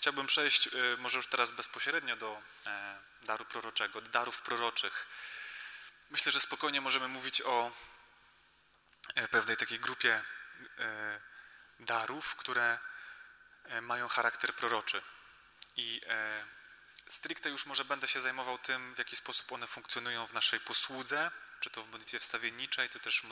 chciałbym przejść może już teraz bezpośrednio do daru proroczego, do darów proroczych. Myślę, że spokojnie możemy mówić o pewnej takiej grupie darów, które mają charakter proroczy. I stricte już może będę się zajmował tym, w jaki sposób one funkcjonują w naszej posłudze, czy to w modlitwie wstawienniczej, czy też w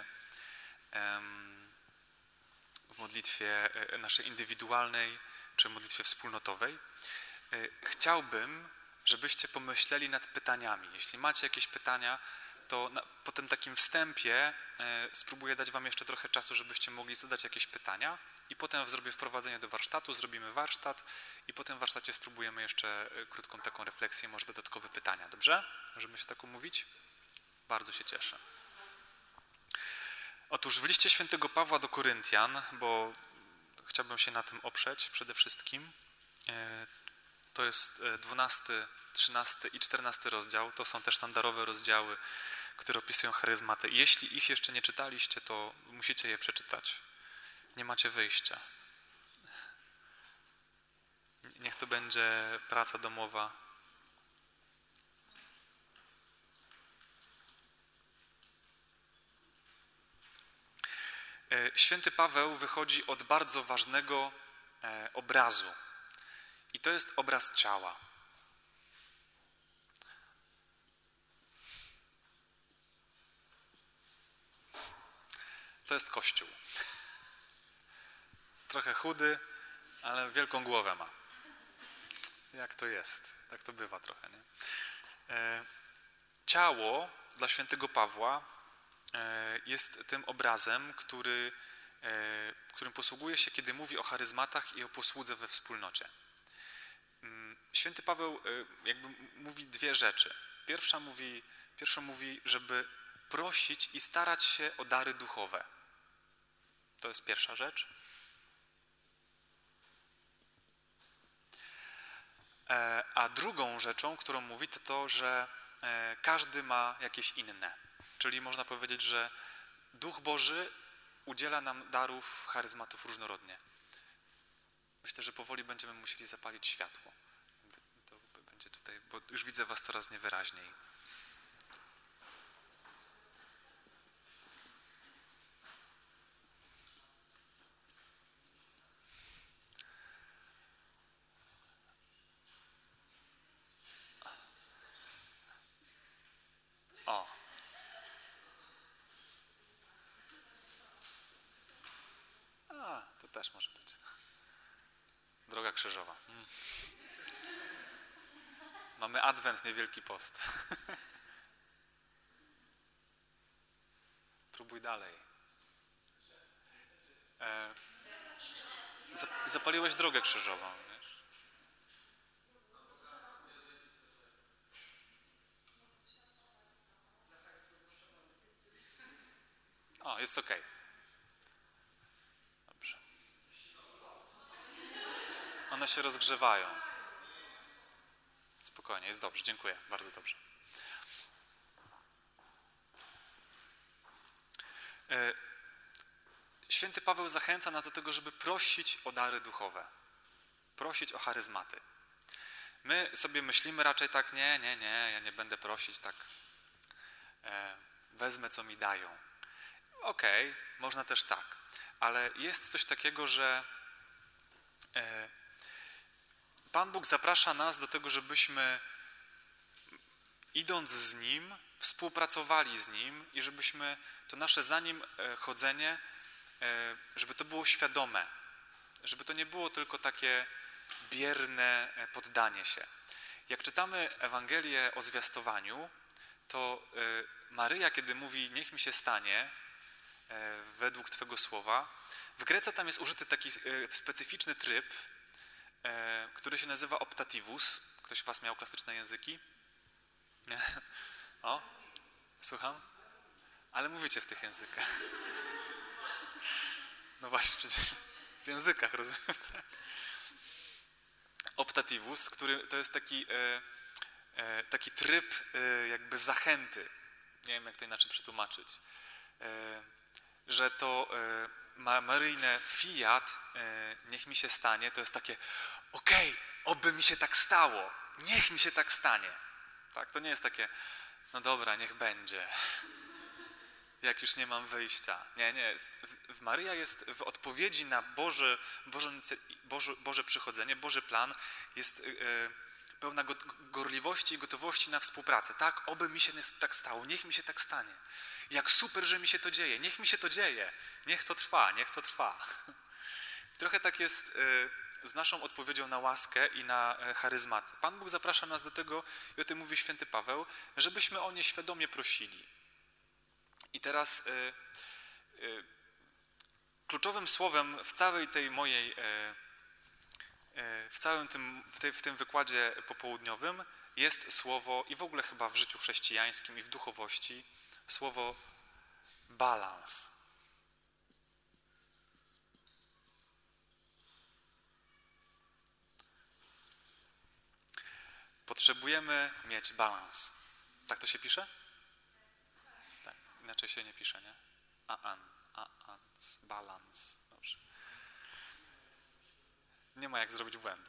modlitwie naszej indywidualnej, czy modlitwie wspólnotowej. Chciałbym, żebyście pomyśleli nad pytaniami. Jeśli macie jakieś pytania, to po tym takim wstępie spróbuję dać wam jeszcze trochę czasu, żebyście mogli zadać jakieś pytania i potem zrobię wprowadzenie do warsztatu, zrobimy warsztat i po tym warsztacie spróbujemy jeszcze krótką taką refleksję, może dodatkowe pytania. Dobrze? Możemy się tak umówić? Bardzo się cieszę. Otóż w liście świętego Pawła do Koryntian, bo chciałbym się na tym oprzeć przede wszystkim, to jest 12, 13 i 14 rozdział, to są te sztandarowe rozdziały, które opisują charyzmaty. I jeśli ich jeszcze nie czytaliście, to musicie je przeczytać. Nie macie wyjścia. Niech to będzie praca domowa. Święty Paweł wychodzi od bardzo ważnego obrazu. I to jest obraz ciała. To jest Kościół. Trochę chudy, ale wielką głowę ma. Jak to jest? Tak to bywa trochę, nie? Ciało dla świętego Pawła jest tym obrazem, którym posługuje się, kiedy mówi o charyzmatach i o posłudze we wspólnocie. Święty Paweł jakby mówi dwie rzeczy. Pierwsza mówi, żeby prosić i starać się o dary duchowe. To jest pierwsza rzecz. A drugą rzeczą, którą mówi, to to, że każdy ma jakieś inne. Czyli można powiedzieć, że Duch Boży udziela nam darów, charyzmatów różnorodnie. Myślę, że powoli będziemy musieli zapalić światło. To będzie tutaj, bo już widzę was coraz niewyraźniej. O. To też może być. Droga krzyżowa. Mamy Adwent, nie Wielki Post. Próbuj dalej. Zapaliłeś drogę krzyżową, wiesz? O, jest okej. Dobrze. One się rozgrzewają. Spokojnie, jest dobrze, dziękuję, bardzo dobrze. Święty Paweł zachęca nas do tego, żeby prosić o dary duchowe. Prosić o charyzmaty. My sobie myślimy raczej tak, nie, ja nie będę prosić tak, wezmę co mi dają. Okej, można też tak, ale jest coś takiego, że Pan Bóg zaprasza nas do tego, żebyśmy idąc z Nim, współpracowali z Nim i żebyśmy to nasze za Nim chodzenie, żeby to było świadome, żeby to nie było tylko takie bierne poddanie się. Jak czytamy Ewangelię o zwiastowaniu, to Maryja, kiedy mówi niech mi się stanie według Twego słowa, w Grece tam jest użyty taki specyficzny tryb, który się nazywa optativus. Ktoś z was miał klasyczne języki? Nie? O? Słucham? Ale mówicie w tych językach. No właśnie, przecież w językach, rozumiem. Tak? Optativus, który to jest taki tryb jakby zachęty. Nie wiem, jak to inaczej przetłumaczyć. Że to maryjne fiat, niech mi się stanie, to jest takie okej, oby mi się tak stało, niech mi się tak stanie. Tak, to nie jest takie, no dobra, niech będzie, jak już nie mam wyjścia. Nie. Maryja jest w odpowiedzi na Boże przychodzenie, Boży plan, jest pełna gorliwości i gotowości na współpracę. Tak, oby mi się tak stało, niech mi się tak stanie. Jak super, że mi się to dzieje, niech mi się to dzieje, niech to trwa, niech to trwa. Trochę tak jest z naszą odpowiedzią na łaskę i na charyzmaty. Pan Bóg zaprasza nas do tego, i o tym mówi święty Paweł, żebyśmy o nie świadomie prosili. I teraz kluczowym słowem w całej tej mojej, w tym wykładzie popołudniowym jest słowo, i w ogóle chyba w życiu chrześcijańskim i w duchowości, słowo balans. Potrzebujemy mieć balans. Tak to się pisze? Tak, inaczej się nie pisze, nie? Balans. Dobrze. Nie ma jak zrobić błędu.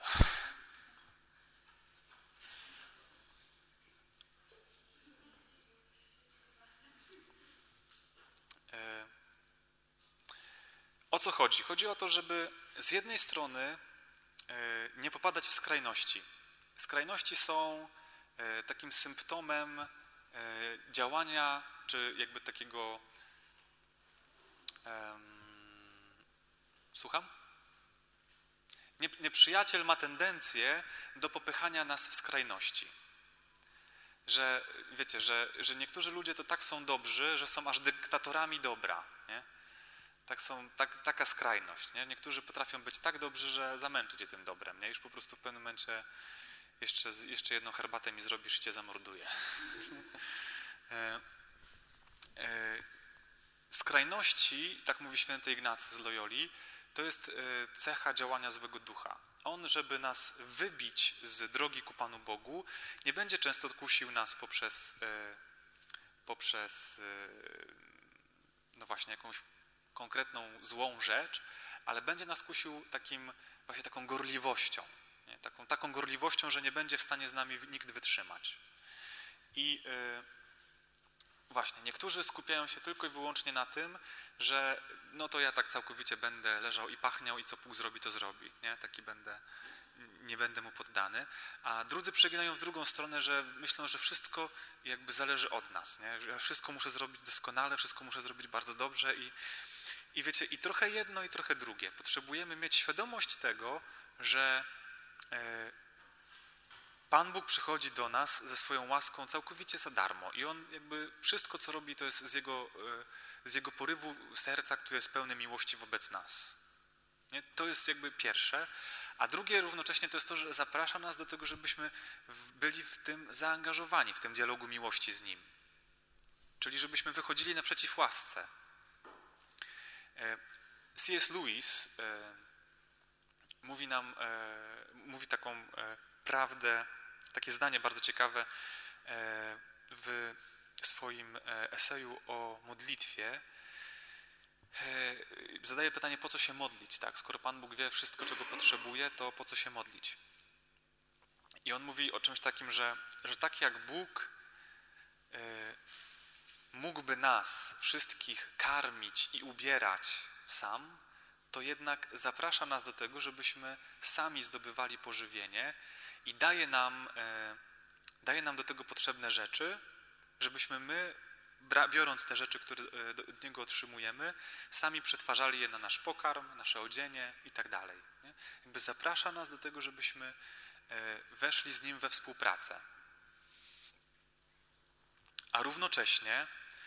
O co chodzi? Chodzi o to, żeby z jednej strony nie popadać w skrajności. Skrajności są takim symptomem działania, czy jakby takiego... Słucham? Nieprzyjaciel ma tendencję do popychania nas w skrajności. Że wiecie, że niektórzy ludzie to tak są dobrzy, że są aż dyktatorami dobra, nie? Taka skrajność, nie? Niektórzy potrafią być tak dobrzy, że zamęczyć je tym dobrem, nie? Już po prostu w pewnym momencie jeszcze jedną herbatę mi zrobisz i cię zamorduję. Skrajności, tak mówi święty Ignacy z Loyoli, to jest cecha działania złego ducha. On, żeby nas wybić z drogi ku Panu Bogu, nie będzie często kusił nas poprzez no właśnie jakąś konkretną złą rzecz, ale będzie nas kusił właśnie taką gorliwością. Nie? Taką gorliwością, że nie będzie w stanie z nami nikt wytrzymać. I właśnie, niektórzy skupiają się tylko i wyłącznie na tym, że no to ja tak całkowicie będę leżał i pachniał i co Bóg zrobi, to zrobi. Nie? Nie będę mu poddany. A drudzy przeginają w drugą stronę, że myślą, że wszystko jakby zależy od nas. Nie? Że wszystko muszę zrobić doskonale, wszystko muszę zrobić bardzo dobrze i wiecie, i trochę jedno, i trochę drugie. Potrzebujemy mieć świadomość tego, że Pan Bóg przychodzi do nas ze swoją łaską całkowicie za darmo i On jakby wszystko, co robi, to jest z Jego porywu serca, które jest pełne miłości wobec nas. Nie? To jest jakby pierwsze. A drugie równocześnie to jest to, że zaprasza nas do tego, żebyśmy byli w tym zaangażowani, w tym dialogu miłości z Nim. Czyli żebyśmy wychodzili naprzeciw łasce. C.S. Lewis mówi taką prawdę, takie zdanie bardzo ciekawe w swoim eseju o modlitwie. Zadaje pytanie, po co się modlić, tak? Skoro Pan Bóg wie wszystko, czego potrzebuje, to po co się modlić? I on mówi o czymś takim, że tak jak Bóg mógłby nas wszystkich karmić i ubierać sam, to jednak zaprasza nas do tego, żebyśmy sami zdobywali pożywienie i daje nam do tego potrzebne rzeczy, żebyśmy my, biorąc te rzeczy, które od Niego otrzymujemy, sami przetwarzali je na nasz pokarm, nasze odzienie i tak dalej. Jakby zaprasza nas do tego, żebyśmy weszli z Nim we współpracę. A równocześnie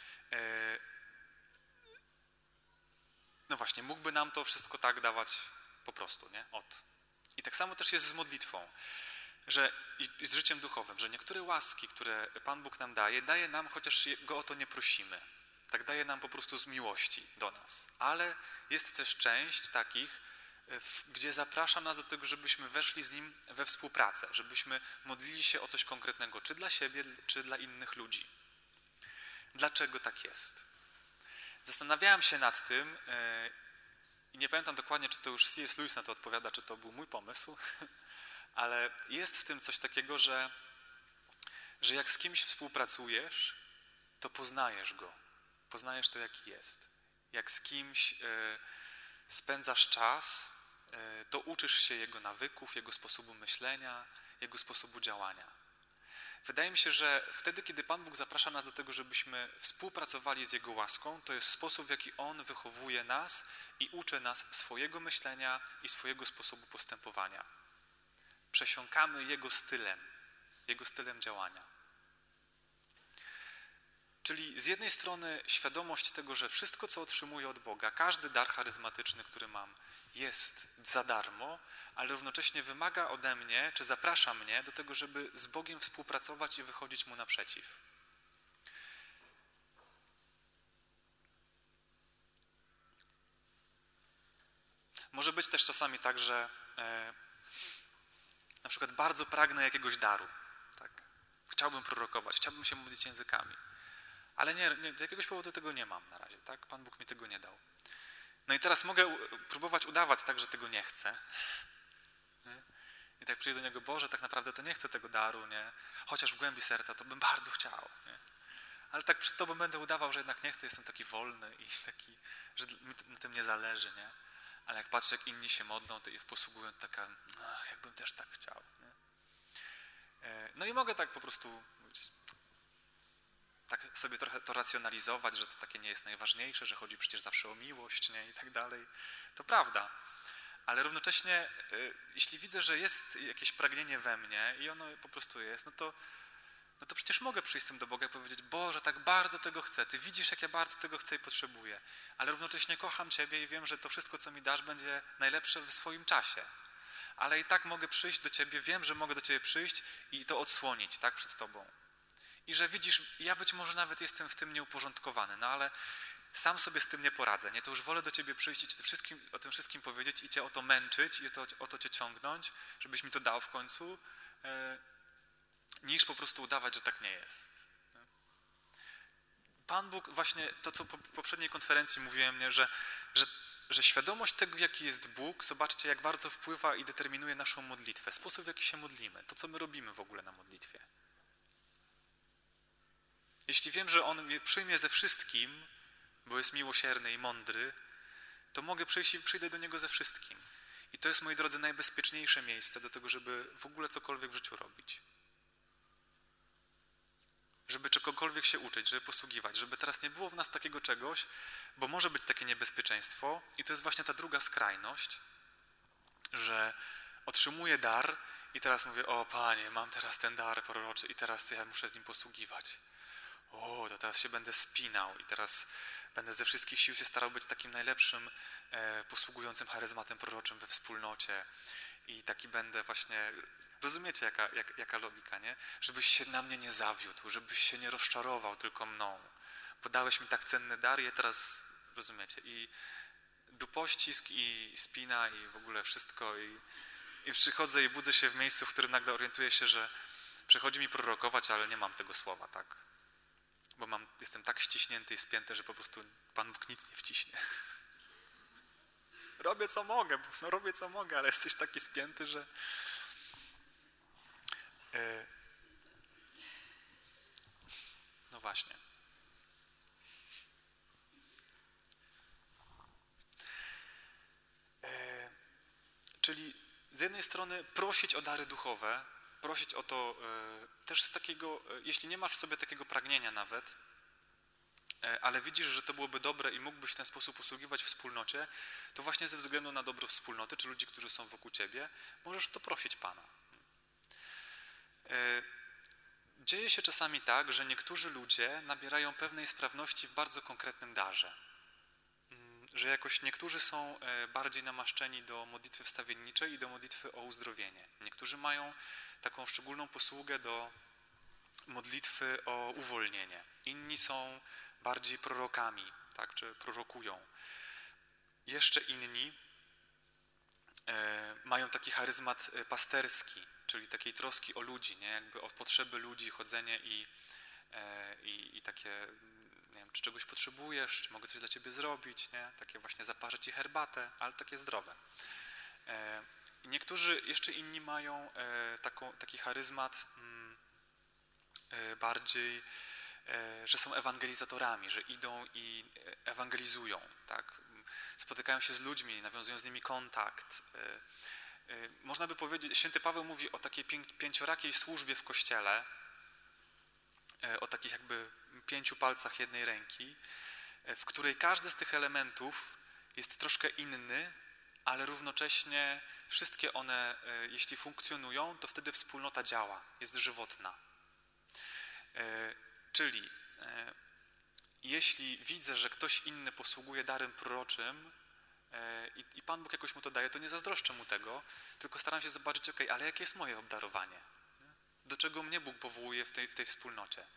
no właśnie, mógłby nam to wszystko tak dawać po prostu, nie? I tak samo też jest z modlitwą, i z życiem duchowym, że niektóre łaski, które Pan Bóg nam daje nam, chociaż Go o to nie prosimy. Tak daje nam po prostu z miłości do nas. Ale jest też część takich, gdzie zaprasza nas do tego, żebyśmy weszli z Nim we współpracę, żebyśmy modlili się o coś konkretnego, czy dla siebie, czy dla innych ludzi. Dlaczego tak jest? Zastanawiałem się nad tym i nie pamiętam dokładnie, czy to już C.S. Lewis na to odpowiada, czy to był mój pomysł, ale jest w tym coś takiego, że jak z kimś współpracujesz, to poznajesz go. Poznajesz to, jaki jest. Jak z kimś spędzasz czas, to uczysz się jego nawyków, jego sposobu myślenia, jego sposobu działania. Wydaje mi się, że wtedy, kiedy Pan Bóg zaprasza nas do tego, żebyśmy współpracowali z Jego łaską, to jest sposób, w jaki On wychowuje nas i uczy nas swojego myślenia i swojego sposobu postępowania. Przesiąkamy Jego stylem działania. Czyli z jednej strony świadomość tego, że wszystko, co otrzymuję od Boga, każdy dar charyzmatyczny, który mam, jest za darmo, ale równocześnie wymaga ode mnie, czy zaprasza mnie do tego, żeby z Bogiem współpracować i wychodzić Mu naprzeciw. Może być też czasami tak, że na przykład bardzo pragnę jakiegoś daru. Tak? Chciałbym prorokować, chciałbym się modlić językami. Ale z jakiegoś powodu tego nie mam na razie, tak? Pan Bóg mi tego nie dał. No i teraz mogę próbować udawać tak, że tego nie chcę. Nie? I tak przyjdę do Niego, Boże, tak naprawdę to nie chcę tego daru, nie? Chociaż w głębi serca to bym bardzo chciał. Nie? Ale tak przed Tobą będę udawał, że jednak nie chcę, jestem taki wolny i taki, że mi na tym nie zależy, nie? Ale jak patrzę, jak inni się modlą, to ich posługują, to taka, jakbym też tak chciał. Nie? No i mogę tak po prostu tak sobie trochę to racjonalizować, że to takie nie jest najważniejsze, że chodzi przecież zawsze o miłość, nie? I tak dalej. To prawda. Ale równocześnie, jeśli widzę, że jest jakieś pragnienie we mnie i ono po prostu jest, no to przecież mogę przyjść z tym do Boga i powiedzieć, Boże, tak bardzo tego chcę. Ty widzisz, jak ja bardzo tego chcę i potrzebuję. Ale równocześnie kocham Ciebie i wiem, że to wszystko, co mi dasz, będzie najlepsze w swoim czasie. Ale i tak mogę przyjść do Ciebie, wiem, że mogę do Ciebie przyjść i to odsłonić, tak, przed Tobą. I że widzisz, ja być może nawet jestem w tym nieuporządkowany, no ale sam sobie z tym nie poradzę, nie? To już wolę do Ciebie przyjść i o tym wszystkim powiedzieć i Cię o to męczyć i o to Cię ciągnąć, żebyś mi to dał w końcu, niż po prostu udawać, że tak nie jest. Pan Bóg, właśnie to, co po poprzedniej konferencji mówiłem, nie? Że świadomość tego, jaki jest Bóg, zobaczcie, jak bardzo wpływa i determinuje naszą modlitwę, sposób, w jaki się modlimy, to, co my robimy w ogóle na modlitwie. Jeśli wiem, że On mnie przyjmie ze wszystkim, bo jest miłosierny i mądry, to mogę przyjść i przyjdę do Niego ze wszystkim. I to jest, moi drodzy, najbezpieczniejsze miejsce do tego, żeby w ogóle cokolwiek w życiu robić. Żeby czegokolwiek się uczyć, żeby posługiwać, żeby teraz nie było w nas takiego czegoś, bo może być takie niebezpieczeństwo i to jest właśnie ta druga skrajność, że otrzymuję dar i teraz mówię, o Panie, mam teraz ten dar proroczy i teraz ja muszę z nim posługiwać. To teraz się będę spinał i teraz będę ze wszystkich sił się starał być takim najlepszym posługującym charyzmatem proroczym we wspólnocie i taki będę właśnie, rozumiecie jaka logika, nie? Żebyś się na mnie nie zawiódł, żebyś się nie rozczarował tylko mną, bo dałeś mi tak cenny dar i teraz, rozumiecie, i dupościsk i spina i w ogóle wszystko i przychodzę i budzę się w miejscu, w którym nagle orientuję się, że przychodzi mi prorokować, ale nie mam tego słowa, tak? Bo jestem tak ściśnięty i spięty, że po prostu Pan Bóg nic nie wciśnie. Robię co mogę, ale jesteś taki spięty, że... No właśnie. Czyli z jednej strony prosić o dary duchowe, prosić o to też z takiego, jeśli nie masz w sobie takiego pragnienia nawet, ale widzisz, że to byłoby dobre i mógłbyś w ten sposób usługiwać wspólnocie, to właśnie ze względu na dobro wspólnoty, czy ludzi, którzy są wokół ciebie, możesz o to prosić Pana. Dzieje się czasami tak, że niektórzy ludzie nabierają pewnej sprawności w bardzo konkretnym darze. Że jakoś niektórzy są bardziej namaszczeni do modlitwy wstawienniczej i do modlitwy o uzdrowienie. Niektórzy mają taką szczególną posługę do modlitwy o uwolnienie. Inni są bardziej prorokami, tak, czy prorokują. Jeszcze inni mają taki charyzmat pasterski, czyli takiej troski o ludzi, nie? Jakby o potrzeby ludzi, chodzenie i takie nie wiem, czy czegoś potrzebujesz, czy mogę coś dla ciebie zrobić, nie? Takie właśnie zaparzę ci herbatę, ale takie zdrowe. Niektórzy jeszcze inni mają taki charyzmat bardziej, że są ewangelizatorami, że idą i ewangelizują, tak? Spotykają się z ludźmi, nawiązują z nimi kontakt. Można by powiedzieć, święty Paweł mówi o takiej pięciorakiej służbie w Kościele, o takich jakby 5 palcach jednej ręki, w której każdy z tych elementów jest troszkę inny, ale równocześnie wszystkie one, jeśli funkcjonują, to wtedy wspólnota działa, jest żywotna. Czyli jeśli widzę, że ktoś inny posługuje darem proroczym i Pan Bóg jakoś mu to daje, to nie zazdroszczę mu tego, tylko staram się zobaczyć, ale jakie jest moje obdarowanie? Do czego mnie Bóg powołuje w tej wspólnocie?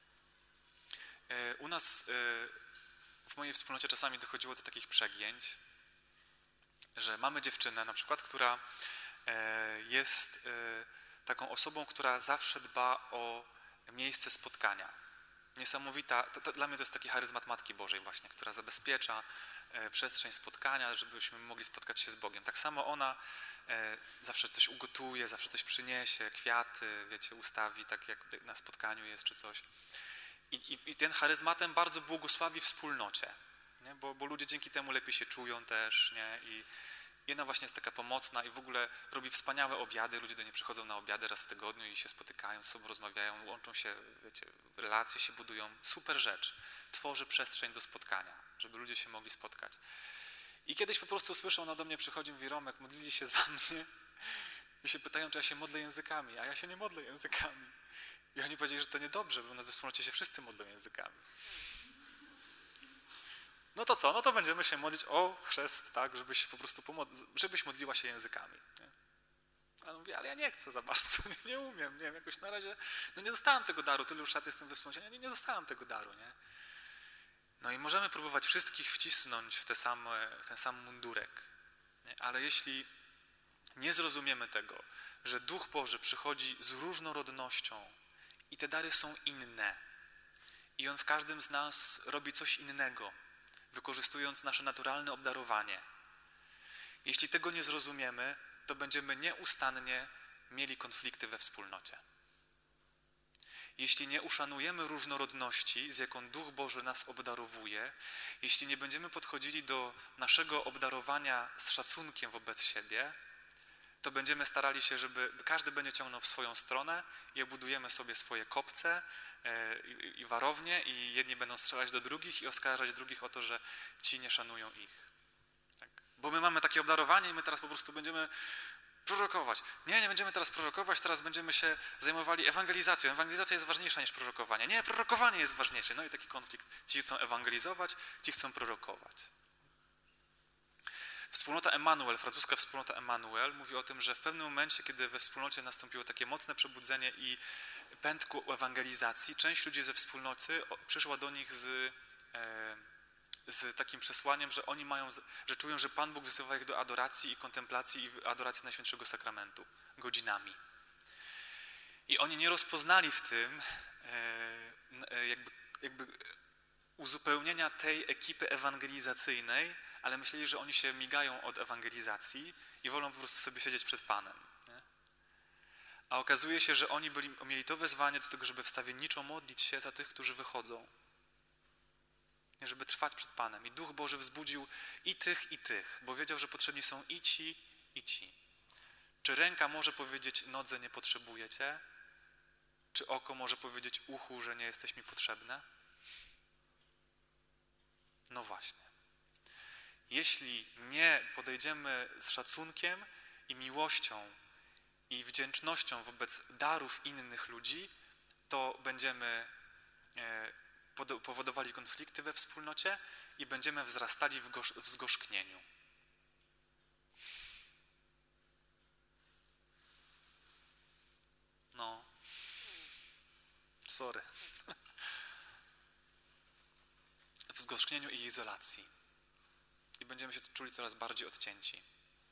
U nas w mojej wspólnocie czasami dochodziło do takich przegięć, że mamy dziewczynę na przykład, która jest taką osobą, która zawsze dba o miejsce spotkania. Niesamowita, dla mnie to jest taki charyzmat Matki Bożej właśnie, która zabezpiecza przestrzeń spotkania, żebyśmy mogli spotkać się z Bogiem. Tak samo ona zawsze coś ugotuje, zawsze coś przyniesie, kwiaty, wiecie, ustawi, tak jak na spotkaniu jest czy coś. I ten charyzmatem bardzo błogosławi wspólnocie, nie? Bo ludzie dzięki temu lepiej się czują też, nie? I ona właśnie jest taka pomocna i w ogóle robi wspaniałe obiady, ludzie do niej przychodzą na obiady raz w tygodniu i się spotykają, z sobą rozmawiają, łączą się, wiecie, relacje się budują. Super rzecz. Tworzy przestrzeń do spotkania, żeby ludzie się mogli spotkać. I kiedyś po prostu słyszę, ona do mnie przychodzi, mówi: Romek, modlili się za mnie i się pytają, czy ja się modlę językami, a ja się nie modlę językami. I oni powiedzieli, że to niedobrze, bo na tej wspólnocie się wszyscy modlą językami. No to co? No to będziemy się modlić o chrzest, tak, żebyś modliła się językami. Nie? A on mówi: ale ja nie chcę za bardzo, nie umiem, nie wiem, jakoś na razie, no nie dostałem tego daru, tyle już lat jestem we wspólnocie, nie dostałem tego daru, nie? No i możemy próbować wszystkich wcisnąć w ten sam mundurek, nie? Ale jeśli nie zrozumiemy tego, że Duch Boży przychodzi z różnorodnością i te dary są inne i On w każdym z nas robi coś innego, wykorzystując nasze naturalne obdarowanie. Jeśli tego nie zrozumiemy, to będziemy nieustannie mieli konflikty we wspólnocie. Jeśli nie uszanujemy różnorodności, z jaką Duch Boży nas obdarowuje, jeśli nie będziemy podchodzili do naszego obdarowania z szacunkiem wobec siebie, to będziemy starali się, żeby każdy będzie ciągnął w swoją stronę i budujemy sobie swoje kopce i warownie i jedni będą strzelać do drugich i oskarżać drugich o to, że ci nie szanują ich. Tak. Bo my mamy takie obdarowanie i my teraz po prostu będziemy prorokować. Nie będziemy teraz prorokować, teraz będziemy się zajmowali ewangelizacją. Ewangelizacja jest ważniejsza niż prorokowanie. Nie, prorokowanie jest ważniejsze. No i taki konflikt. Ci chcą ewangelizować, ci chcą prorokować. Wspólnota Emanuel, francuska wspólnota Emanuel mówi o tym, że w pewnym momencie, kiedy we wspólnocie nastąpiło takie mocne przebudzenie i pęd ku ewangelizacji, część ludzi ze wspólnoty przyszła do nich z takim przesłaniem, że oni że czują, że Pan Bóg wzywa ich do adoracji i kontemplacji i adoracji Najświętszego Sakramentu godzinami. I oni nie rozpoznali w tym jakby uzupełnienia tej ekipy ewangelizacyjnej, ale myśleli, że oni się migają od ewangelizacji i wolą po prostu sobie siedzieć przed Panem. Nie? A okazuje się, że oni mieli to wezwanie do tego, żeby wstawienniczo modlić się za tych, którzy wychodzą. Żeby trwać przed Panem. I Duch Boży wzbudził i tych, bo wiedział, że potrzebni są i ci, i ci. Czy ręka może powiedzieć nodze nie potrzebuję Cię? Czy oko może powiedzieć uchu, że nie jesteś mi potrzebne? No właśnie. Jeśli nie podejdziemy z szacunkiem i miłością i wdzięcznością wobec darów innych ludzi, to będziemy powodowali konflikty we wspólnocie i będziemy wzrastali w zgorzknieniu. No, sorry. W zgorzknieniu i izolacji. I będziemy się czuli coraz bardziej odcięci.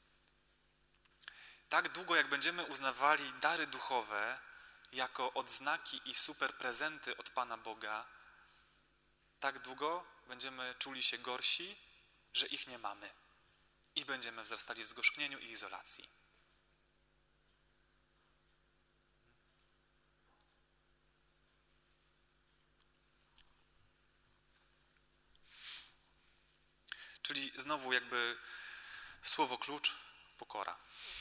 Tak długo, jak będziemy uznawali dary duchowe jako odznaki i super prezenty od Pana Boga, tak długo będziemy czuli się gorsi, że ich nie mamy. I będziemy wzrastali w zgorzknieniu i izolacji. Czyli znowu jakby słowo klucz, pokora.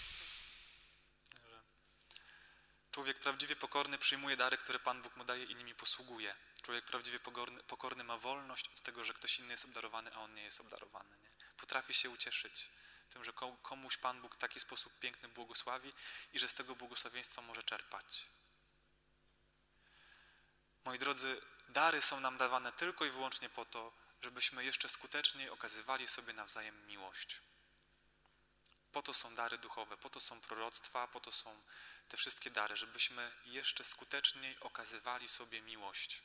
Człowiek prawdziwie pokorny przyjmuje dary, które Pan Bóg mu daje i nimi posługuje. Człowiek prawdziwie pokorny ma wolność od tego, że ktoś inny jest obdarowany, a on nie jest obdarowany. Nie? Potrafi się ucieszyć tym, że komuś Pan Bóg w taki sposób piękny błogosławi i że z tego błogosławieństwa może czerpać. Moi drodzy, dary są nam dawane tylko i wyłącznie po to, żebyśmy jeszcze skuteczniej okazywali sobie nawzajem miłość. Po to są dary duchowe, po to są proroctwa, po to są te wszystkie dary, żebyśmy jeszcze skuteczniej okazywali sobie miłość.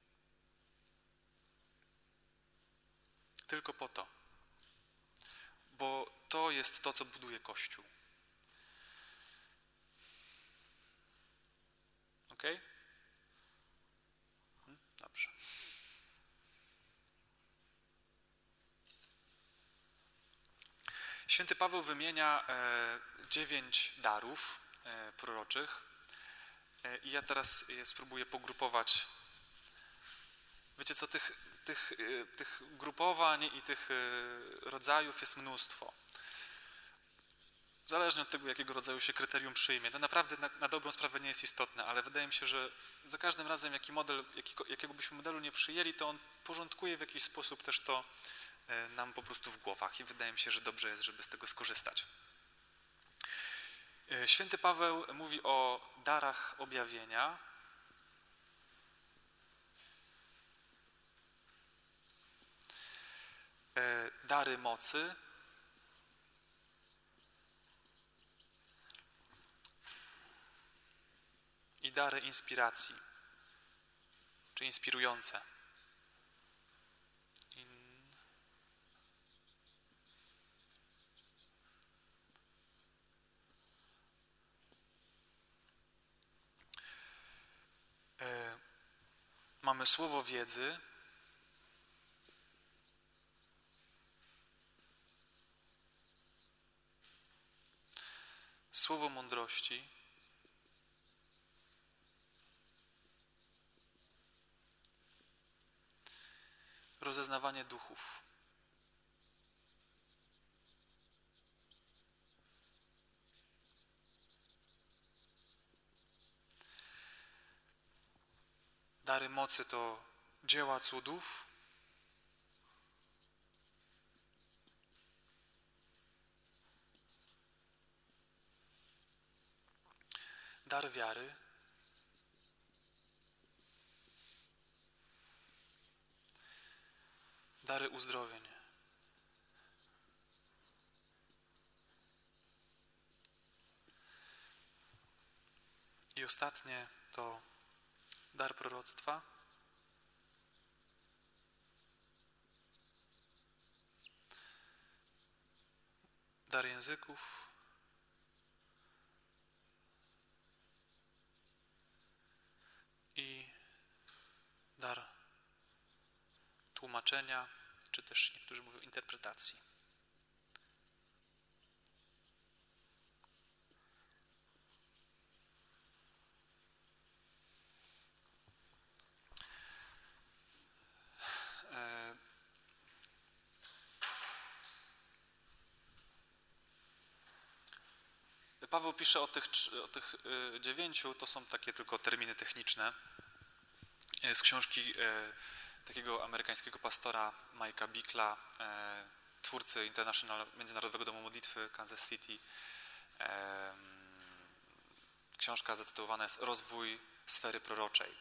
Tylko po to. Bo to jest to, co buduje Kościół. Ok? Dobrze. Święty Paweł wymienia 9 darów proroczych i ja teraz je spróbuję pogrupować. Wiecie co, tych grupowań i tych rodzajów jest mnóstwo. Zależnie od tego, jakiego rodzaju się kryterium przyjmie. To naprawdę na dobrą sprawę nie jest istotne, ale wydaje mi się, że za każdym razem, jakiego byśmy modelu nie przyjęli, to on porządkuje w jakiś sposób też to nam po prostu w głowach i wydaje mi się, że dobrze jest, żeby z tego skorzystać. Święty Paweł mówi o darach objawienia. Dary mocy. I dary inspiracji, czy inspirujące. Mamy słowo wiedzy, słowo mądrości, rozeznawanie duchów. Dary mocy to dzieła cudów, dar wiary, dary uzdrowień. I ostatnie to dar proroctwa, dar języków, i dar tłumaczenia, czy też niektórzy mówią interpretacji. Paweł pisze o tych 9, to są takie tylko terminy techniczne, z książki takiego amerykańskiego pastora Mike'a Bickla, twórcy Międzynarodowego Domu Modlitwy Kansas City. Książka zatytułowana jest Rozwój sfery proroczej.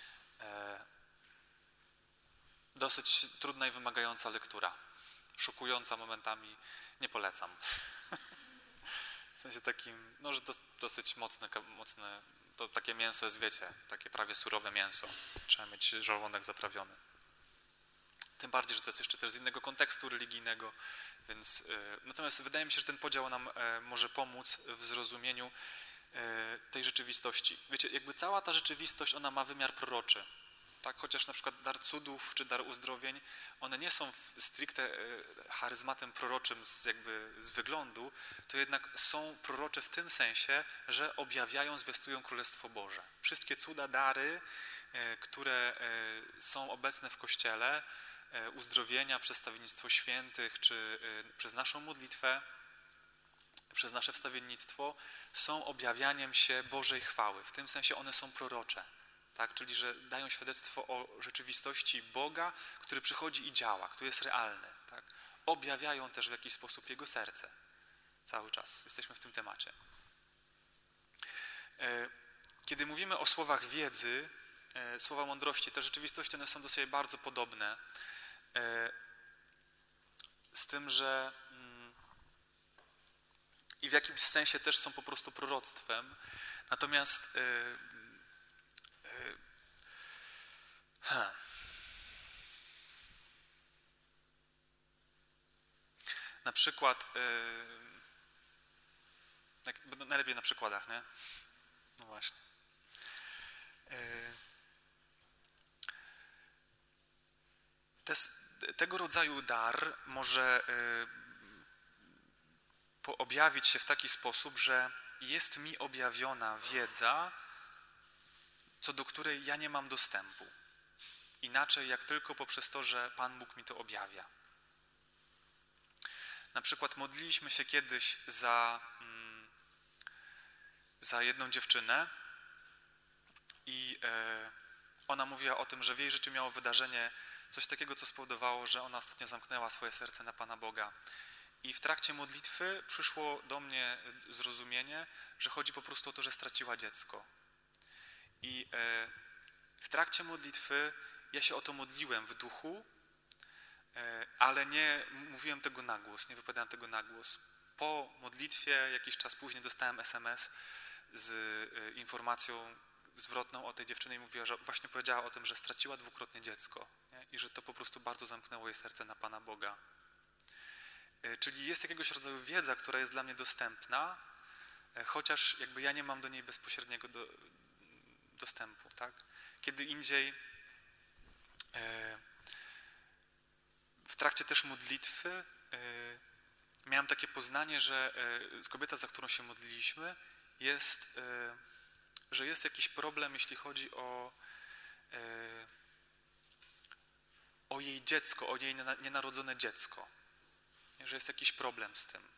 Dosyć trudna i wymagająca lektura. Szokująca momentami, nie polecam. W sensie takim, no, że dosyć mocne, to takie mięso jest, wiecie, takie prawie surowe mięso. Trzeba mieć żołądek zaprawiony. Tym bardziej, że to jest jeszcze też z innego kontekstu religijnego, więc natomiast wydaje mi się, że ten podział nam może pomóc w zrozumieniu tej rzeczywistości. Wiecie, jakby cała ta rzeczywistość, ona ma wymiar proroczy. Tak? Chociaż na przykład dar cudów czy dar uzdrowień, one nie są stricte charyzmatem proroczym z wyglądu, to jednak są prorocze w tym sensie, że objawiają, zwiastują Królestwo Boże. Wszystkie cuda, dary, które są obecne w Kościele, uzdrowienia, przedstawiennictwo świętych, czy przez naszą modlitwę, przez nasze wstawiennictwo, są objawianiem się Bożej chwały. W tym sensie one są prorocze. Tak? Czyli, że dają świadectwo o rzeczywistości Boga, który przychodzi i działa, który jest realny. Tak? Objawiają też w jakiś sposób Jego serce. Cały czas jesteśmy w tym temacie. Kiedy mówimy o słowach wiedzy, słowa mądrości, te rzeczywistości one są do siebie bardzo podobne. Z tym, że i w jakimś sensie też są po prostu proroctwem. Natomiast na przykład najlepiej na przykładach, nie? No właśnie. Tego rodzaju dar może objawić się w taki sposób, że jest mi objawiona wiedza, co do której ja nie mam dostępu. Inaczej jak tylko poprzez to, że Pan Bóg mi to objawia. Na przykład modliliśmy się kiedyś za jedną dziewczynę i ona mówiła o tym, że w jej życiu miało wydarzenie, coś takiego, co spowodowało, że ona ostatnio zamknęła swoje serce na Pana Boga. I w trakcie modlitwy przyszło do mnie zrozumienie, że chodzi po prostu o to, że straciła dziecko. I w trakcie modlitwy ja się o to modliłem w duchu, ale nie mówiłem tego na głos, nie wypowiadałem tego na głos. Po modlitwie, jakiś czas później dostałem SMS z informacją zwrotną o tej dziewczynie i mówiła, że właśnie powiedziała o tym, że straciła dwukrotnie dziecko, nie? I że to po prostu bardzo zamknęło jej serce na Pana Boga. Czyli jest jakiegoś rodzaju wiedza, która jest dla mnie dostępna, chociaż jakby ja nie mam do niej bezpośredniego dostępu. Tak? Kiedy indziej w trakcie też modlitwy miałem takie poznanie, że kobieta, za którą się modliliśmy, że jest jakiś problem, jeśli chodzi o jej dziecko, o jej nienarodzone dziecko. Że jest jakiś problem z tym.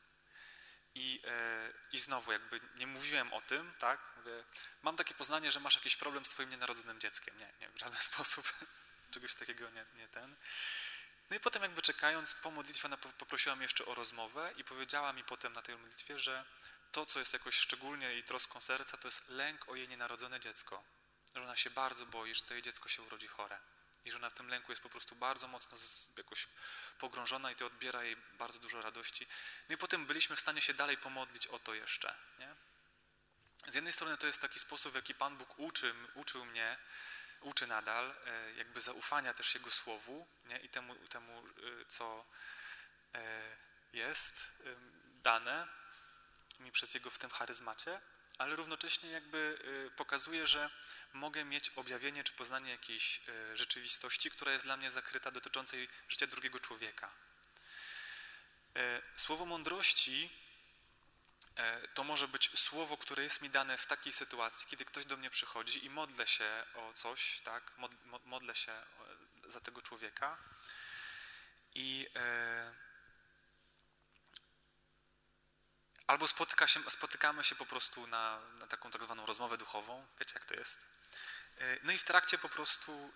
I znowu jakby nie mówiłem o tym, tak? Mówię, mam takie poznanie, że masz jakiś problem z twoim nienarodzonym dzieckiem. Nie, w żaden sposób. Czegoś takiego nie ten. No i potem jakby czekając po modlitwie, ona poprosiła mnie jeszcze o rozmowę i powiedziała mi potem na tej modlitwie, że to, co jest jakoś szczególnie jej troską serca, to jest lęk o jej nienarodzone dziecko. Że ona się bardzo boi, że to jej dziecko się urodzi chore. I że ona w tym lęku jest po prostu bardzo mocno jakoś pogrążona i to odbiera jej bardzo dużo radości. No i potem byliśmy w stanie się dalej pomodlić o to jeszcze. Nie? Z jednej strony to jest taki sposób, w jaki Pan Bóg uczył mnie, uczy nadal, jakby zaufania też Jego Słowu, nie? I temu, co jest dane mi przez Jego w tym charyzmacie, ale równocześnie jakby pokazuje, że mogę mieć objawienie czy poznanie jakiejś rzeczywistości, która jest dla mnie zakryta, dotyczącej życia drugiego człowieka. Słowo mądrości to może być słowo, które jest mi dane w takiej sytuacji, kiedy ktoś do mnie przychodzi i modlę się o coś, tak? Modlę się za tego człowieka i albo spotykamy się po prostu na taką tak zwaną rozmowę duchową, wiecie jak to jest. No i w trakcie po prostu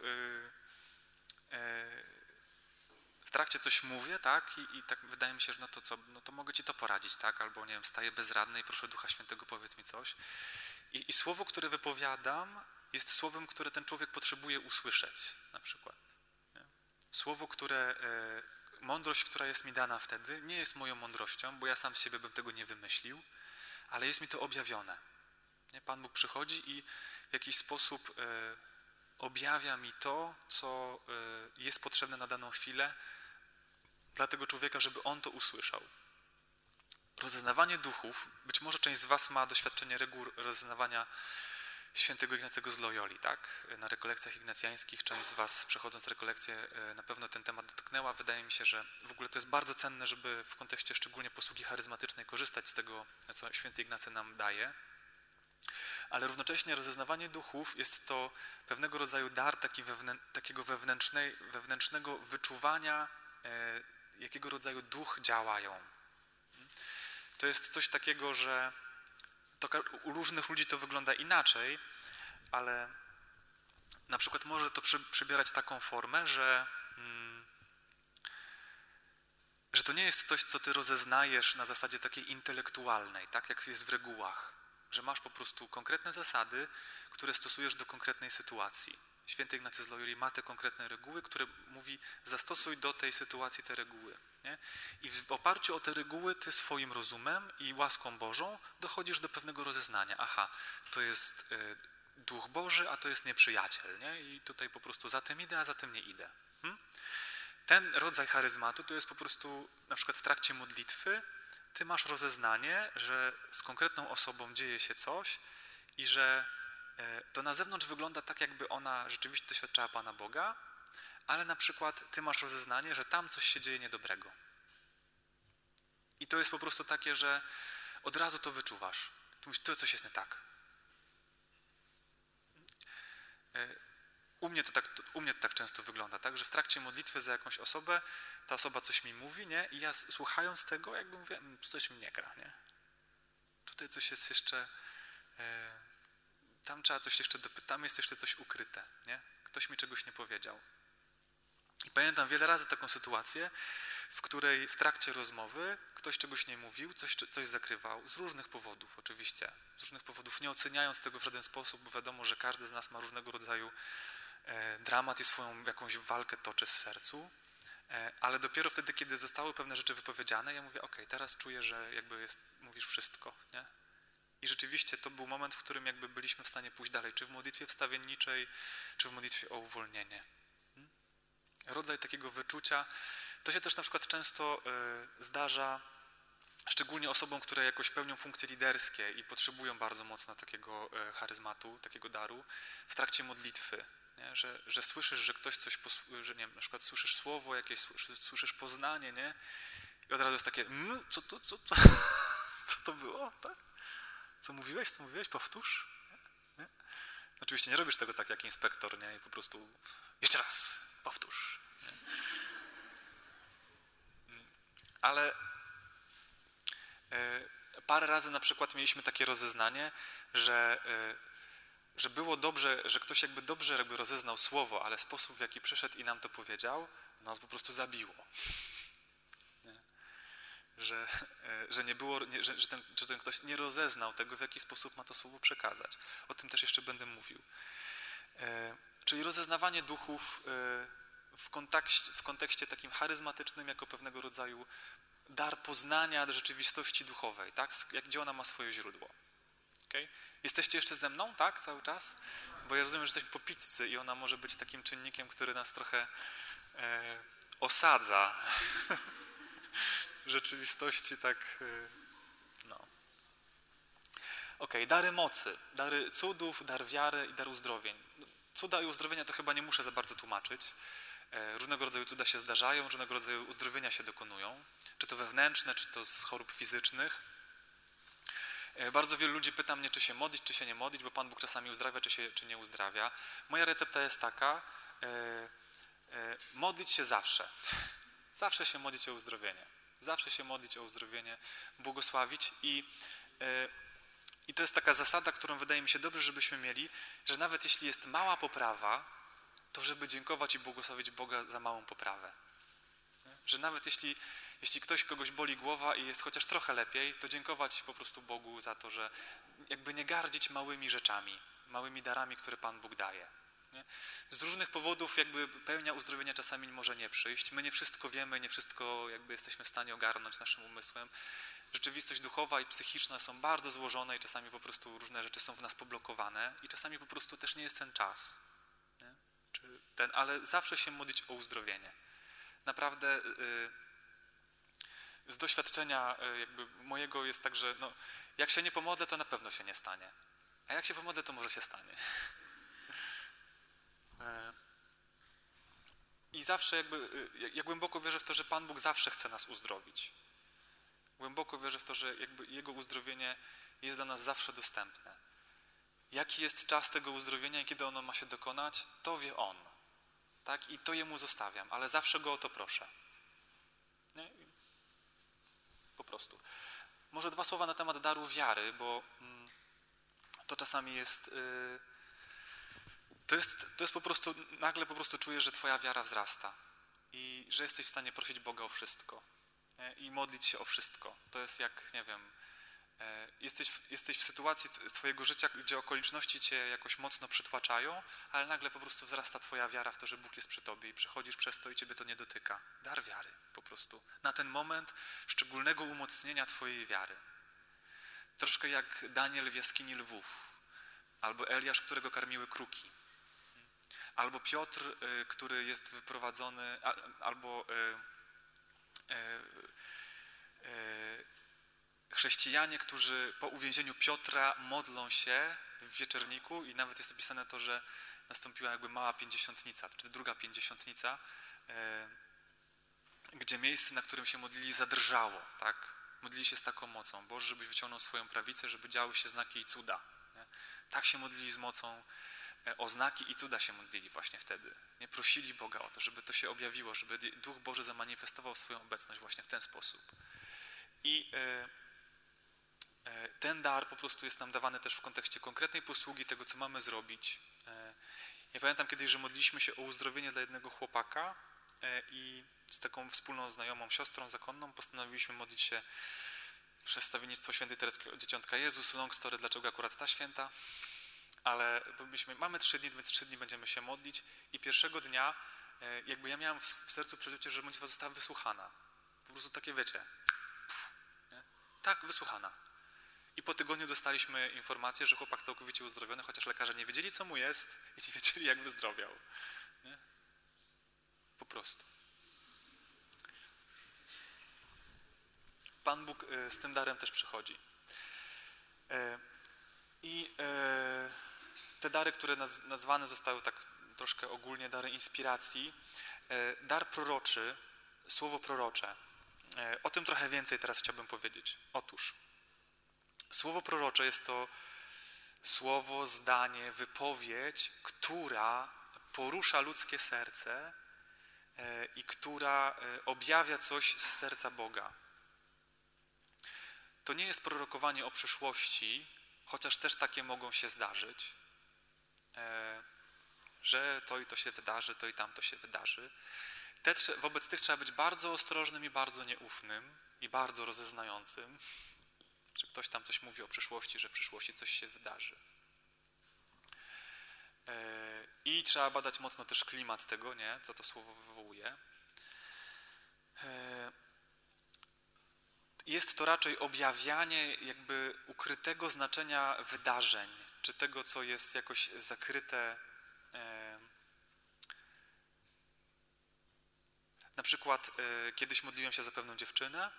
w trakcie coś mówię, tak? I tak wydaje mi się, że no to mogę ci to poradzić, tak? Albo nie wiem, staję bezradny i proszę Ducha Świętego, powiedz mi coś. I słowo, które wypowiadam, jest słowem, które ten człowiek potrzebuje usłyszeć, na przykład. Nie? Słowo, mądrość, która jest mi dana wtedy, nie jest moją mądrością, bo ja sam z siebie bym tego nie wymyślił, ale jest mi to objawione. Nie? Pan Bóg przychodzi i w jakiś sposób objawia mi to, co jest potrzebne na daną chwilę dla tego człowieka, żeby on to usłyszał. Rozeznawanie duchów, być może część z was ma doświadczenie reguł rozeznawania świętego Ignacego z Loyoli, tak? Na rekolekcjach ignacjańskich część z was, przechodząc rekolekcje, na pewno ten temat dotknęła. Wydaje mi się, że w ogóle to jest bardzo cenne, żeby w kontekście szczególnie posługi charyzmatycznej korzystać z tego, co święty Ignacy nam daje. Ale równocześnie rozeznawanie duchów jest to pewnego rodzaju dar takiego wewnętrznego wyczuwania, jakiego rodzaju duch działają. To jest coś takiego, że u różnych ludzi to wygląda inaczej, ale na przykład może to przybierać taką formę, że to nie jest coś, co ty rozeznajesz na zasadzie takiej intelektualnej, tak jak jest w regułach, że masz po prostu konkretne zasady, które stosujesz do konkretnej sytuacji. Święty Ignacy z Loyoli ma te konkretne reguły, które mówi, zastosuj do tej sytuacji te reguły. Nie? I w oparciu o te reguły ty swoim rozumem i łaską Bożą dochodzisz do pewnego rozeznania. Aha, to jest Duch Boży, a to jest nieprzyjaciel. Nie? I tutaj po prostu za tym idę, a za tym nie idę. Ten rodzaj charyzmatu to jest po prostu, na przykład w trakcie modlitwy, ty masz rozeznanie, że z konkretną osobą dzieje się coś i że to na zewnątrz wygląda tak, jakby ona rzeczywiście doświadczała Pana Boga, ale na przykład ty masz rozeznanie, że tam coś się dzieje niedobrego. I to jest po prostu takie, że od razu to wyczuwasz. Tu mówisz, to coś jest nie tak. U mnie to tak często wygląda, tak, że w trakcie modlitwy za jakąś osobę, ta osoba coś mi mówi, nie? I ja słuchając tego, jakby mówię, coś mi nie gra, nie? Tutaj coś jest jeszcze, tam trzeba coś jeszcze dopytać, tam jest jeszcze coś ukryte, nie? Ktoś mi czegoś nie powiedział. I pamiętam wiele razy taką sytuację, w której w trakcie rozmowy ktoś czegoś nie mówił, coś zakrywał, z różnych powodów oczywiście, z różnych powodów, nie oceniając tego w żaden sposób, bo wiadomo, że każdy z nas ma różnego rodzaju dramat i swoją jakąś walkę toczy z sercu, ale dopiero wtedy, kiedy zostały pewne rzeczy wypowiedziane, ja mówię, okej, teraz czuję, że jakby mówisz wszystko, nie? I rzeczywiście to był moment, w którym jakby byliśmy w stanie pójść dalej, czy w modlitwie wstawienniczej, czy w modlitwie o uwolnienie. Rodzaj takiego wyczucia, to się też na przykład często zdarza, szczególnie osobom, które jakoś pełnią funkcje liderskie i potrzebują bardzo mocno takiego charyzmatu, takiego daru, w trakcie modlitwy, nie? Że słyszysz, że ktoś coś, że nie wiem, na przykład słyszysz słowo jakieś, słyszysz poznanie, nie? I od razu jest takie, co to było, tak? Co mówiłeś, powtórz. Nie? Oczywiście nie robisz tego tak jak inspektor, nie? I po prostu jeszcze raz, powtórz. Nie? Ale parę razy na przykład mieliśmy takie rozeznanie, że było dobrze, że ktoś jakby dobrze rozeznał słowo, ale sposób, w jaki przyszedł i nam to powiedział, nas po prostu zabiło. Nie? Że nie było, że ten ktoś nie rozeznał tego, w jaki sposób ma to słowo przekazać. O tym też jeszcze będę mówił. Czyli rozeznawanie duchów w kontekście takim charyzmatycznym, jako pewnego rodzaju dar poznania rzeczywistości duchowej, tak? Gdzie ona ma swoje źródło. Okay? Jesteście jeszcze ze mną, tak? Cały czas? Bo ja rozumiem, że jesteśmy po pizzy i ona może być takim czynnikiem, który nas trochę osadza w rzeczywistości, tak, no. Okej, dary mocy, dary cudów, dar wiary i dar uzdrowień. Cuda i uzdrowienia to chyba nie muszę za bardzo tłumaczyć. Różnego rodzaju cuda się zdarzają, różnego rodzaju uzdrowienia się dokonują. Czy to wewnętrzne, czy to z chorób fizycznych. Bardzo wielu ludzi pyta mnie, czy się modlić, czy się nie modlić, bo Pan Bóg czasami uzdrawia, czy nie uzdrawia. Moja recepta jest taka, modlić się zawsze. Zawsze się modlić o uzdrowienie. Zawsze się modlić o uzdrowienie, błogosławić i to jest taka zasada, którą wydaje mi się dobrze, żebyśmy mieli, że nawet jeśli jest mała poprawa, to żeby dziękować i błogosławić Boga za małą poprawę. Że nawet jeśli kogoś boli głowa i jest chociaż trochę lepiej, to dziękować po prostu Bogu za to, że jakby nie gardzić małymi rzeczami, małymi darami, które Pan Bóg daje. Nie? Z różnych powodów jakby pełnia uzdrowienia czasami może nie przyjść. My nie wszystko wiemy, nie wszystko jakby jesteśmy w stanie ogarnąć naszym umysłem. Rzeczywistość duchowa i psychiczna są bardzo złożone i czasami po prostu różne rzeczy są w nas poblokowane i czasami po prostu też nie jest ten czas. Nie? Ale zawsze się modlić o uzdrowienie. Naprawdę z doświadczenia jakby mojego jest tak, że no, jak się nie pomodlę, to na pewno się nie stanie. A jak się pomodlę, to może się stanie. I zawsze ja głęboko wierzę w to, że Pan Bóg zawsze chce nas uzdrowić. Głęboko wierzę w to, że Jego uzdrowienie jest dla nas zawsze dostępne. Jaki jest czas tego uzdrowienia i kiedy ono ma się dokonać, to wie On. Tak? I to Jemu zostawiam, ale zawsze Go o to proszę. Nie? Po prostu. Może 2 słowa na temat daru wiary, bo to czasami jest... To jest po prostu, nagle po prostu czujesz, że twoja wiara wzrasta i że jesteś w stanie prosić Boga o wszystko, nie? I modlić się o wszystko. To jest jak, nie wiem, jesteś w sytuacji twojego życia, gdzie okoliczności cię jakoś mocno przytłaczają, ale nagle po prostu wzrasta twoja wiara w to, że Bóg jest przy tobie i przechodzisz przez to i ciebie to nie dotyka. Dar wiary po prostu. Na ten moment szczególnego umocnienia twojej wiary. Troszkę jak Daniel w jaskini lwów, albo Eliasz, którego karmiły kruki. Albo Piotr, który jest wyprowadzony, albo chrześcijanie, którzy po uwięzieniu Piotra modlą się w wieczerniku i nawet jest opisane to, że nastąpiła jakby mała pięćdziesiątnica, czy druga pięćdziesiątnica, gdzie miejsce, na którym się modlili, zadrżało, tak? Modlili się z taką mocą. Boże, żebyś wyciągnął swoją prawicę, żeby działy się znaki i cuda. Nie? Tak się modlili z mocą. O znaki i cuda się modlili właśnie wtedy. Nie prosili Boga o to, żeby to się objawiło, żeby Duch Boży zamanifestował swoją obecność właśnie w ten sposób. I ten dar po prostu jest nam dawany też w kontekście konkretnej posługi, tego, co mamy zrobić. Ja pamiętam kiedyś, że modliliśmy się o uzdrowienie dla jednego chłopaka i z taką wspólną znajomą siostrą zakonną postanowiliśmy modlić się przez stawiennictwo świętej Tereski od Dzieciątka Jezus. Long story, dlaczego akurat ta święta. Ale mamy 3 dni, więc 3 dni będziemy się modlić i pierwszego dnia jakby ja miałem w sercu przeczucie, że modlitwa została wysłuchana. Po prostu takie, wiecie, nie? Tak, wysłuchana. I po tygodniu dostaliśmy informację, że chłopak całkowicie uzdrowiony, chociaż lekarze nie wiedzieli, co mu jest i nie wiedzieli, jak wyzdrowiał. Nie? Po prostu. Pan Bóg z tym darem też przychodzi. Te dary, które nazwane zostały tak troszkę ogólnie, dary inspiracji, dar proroczy, słowo prorocze. O tym trochę więcej teraz chciałbym powiedzieć. Otóż, słowo prorocze jest to słowo, zdanie, wypowiedź, która porusza ludzkie serce i która objawia coś z serca Boga. To nie jest prorokowanie o przyszłości, chociaż też takie mogą się zdarzyć, że to i to się wydarzy, to i tamto się wydarzy. Wobec tych trzeba być bardzo ostrożnym i bardzo nieufnym i bardzo rozeznającym, że ktoś tam coś mówi o przyszłości, że w przyszłości coś się wydarzy. I trzeba badać mocno też klimat tego, nie, co to słowo wywołuje. Jest to raczej objawianie jakby ukrytego znaczenia wydarzeń, czy tego, co jest jakoś zakryte. Na przykład kiedyś modliłem się za pewną dziewczynę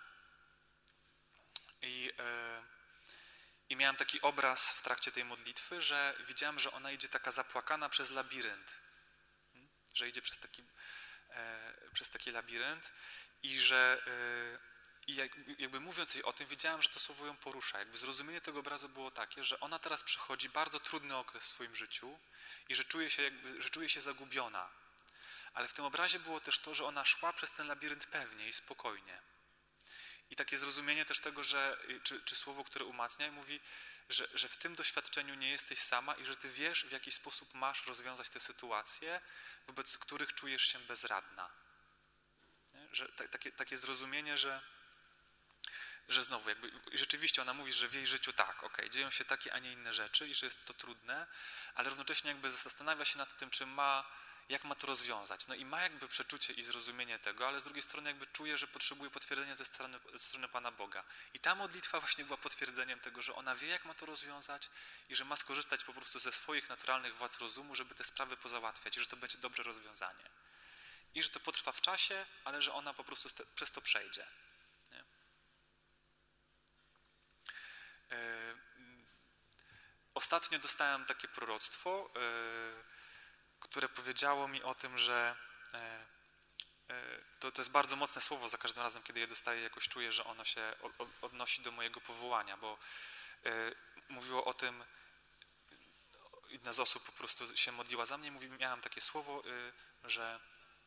i miałem taki obraz w trakcie tej modlitwy, że widziałem, że ona idzie taka zapłakana przez labirynt, że idzie przez taki labirynt i że jakby mówiąc jej o tym, widziałem, że to słowo ją porusza. Jakby zrozumienie tego obrazu było takie, że ona teraz przechodzi bardzo trudny okres w swoim życiu i że czuje się zagubiona. Ale w tym obrazie było też to, że ona szła przez ten labirynt pewnie i spokojnie. I takie zrozumienie też tego, czy słowo, które umacnia i mówi, że w tym doświadczeniu nie jesteś sama i że ty wiesz, w jaki sposób masz rozwiązać te sytuacje, wobec których czujesz się bezradna. Że takie zrozumienie, że znowu jakby rzeczywiście ona mówi, że w jej życiu tak, dzieją się takie, a nie inne rzeczy i że jest to trudne, ale równocześnie jakby zastanawia się nad tym, jak ma to rozwiązać. No i ma jakby przeczucie i zrozumienie tego, ale z drugiej strony jakby czuje, że potrzebuje potwierdzenia ze strony Pana Boga. I ta modlitwa właśnie była potwierdzeniem tego, że ona wie, jak ma to rozwiązać i że ma skorzystać po prostu ze swoich naturalnych władz rozumu, żeby te sprawy pozałatwiać i że to będzie dobre rozwiązanie. I że to potrwa w czasie, ale że ona po prostu przez to przejdzie. Nie? ostatnio dostałem takie proroctwo, które powiedziało mi o tym, że to jest bardzo mocne słowo, za każdym razem, kiedy je dostaję, jakoś czuję, że ono się odnosi do mojego powołania, bo mówiło o tym, jedna z osób po prostu się modliła za mnie, miałem takie słowo, że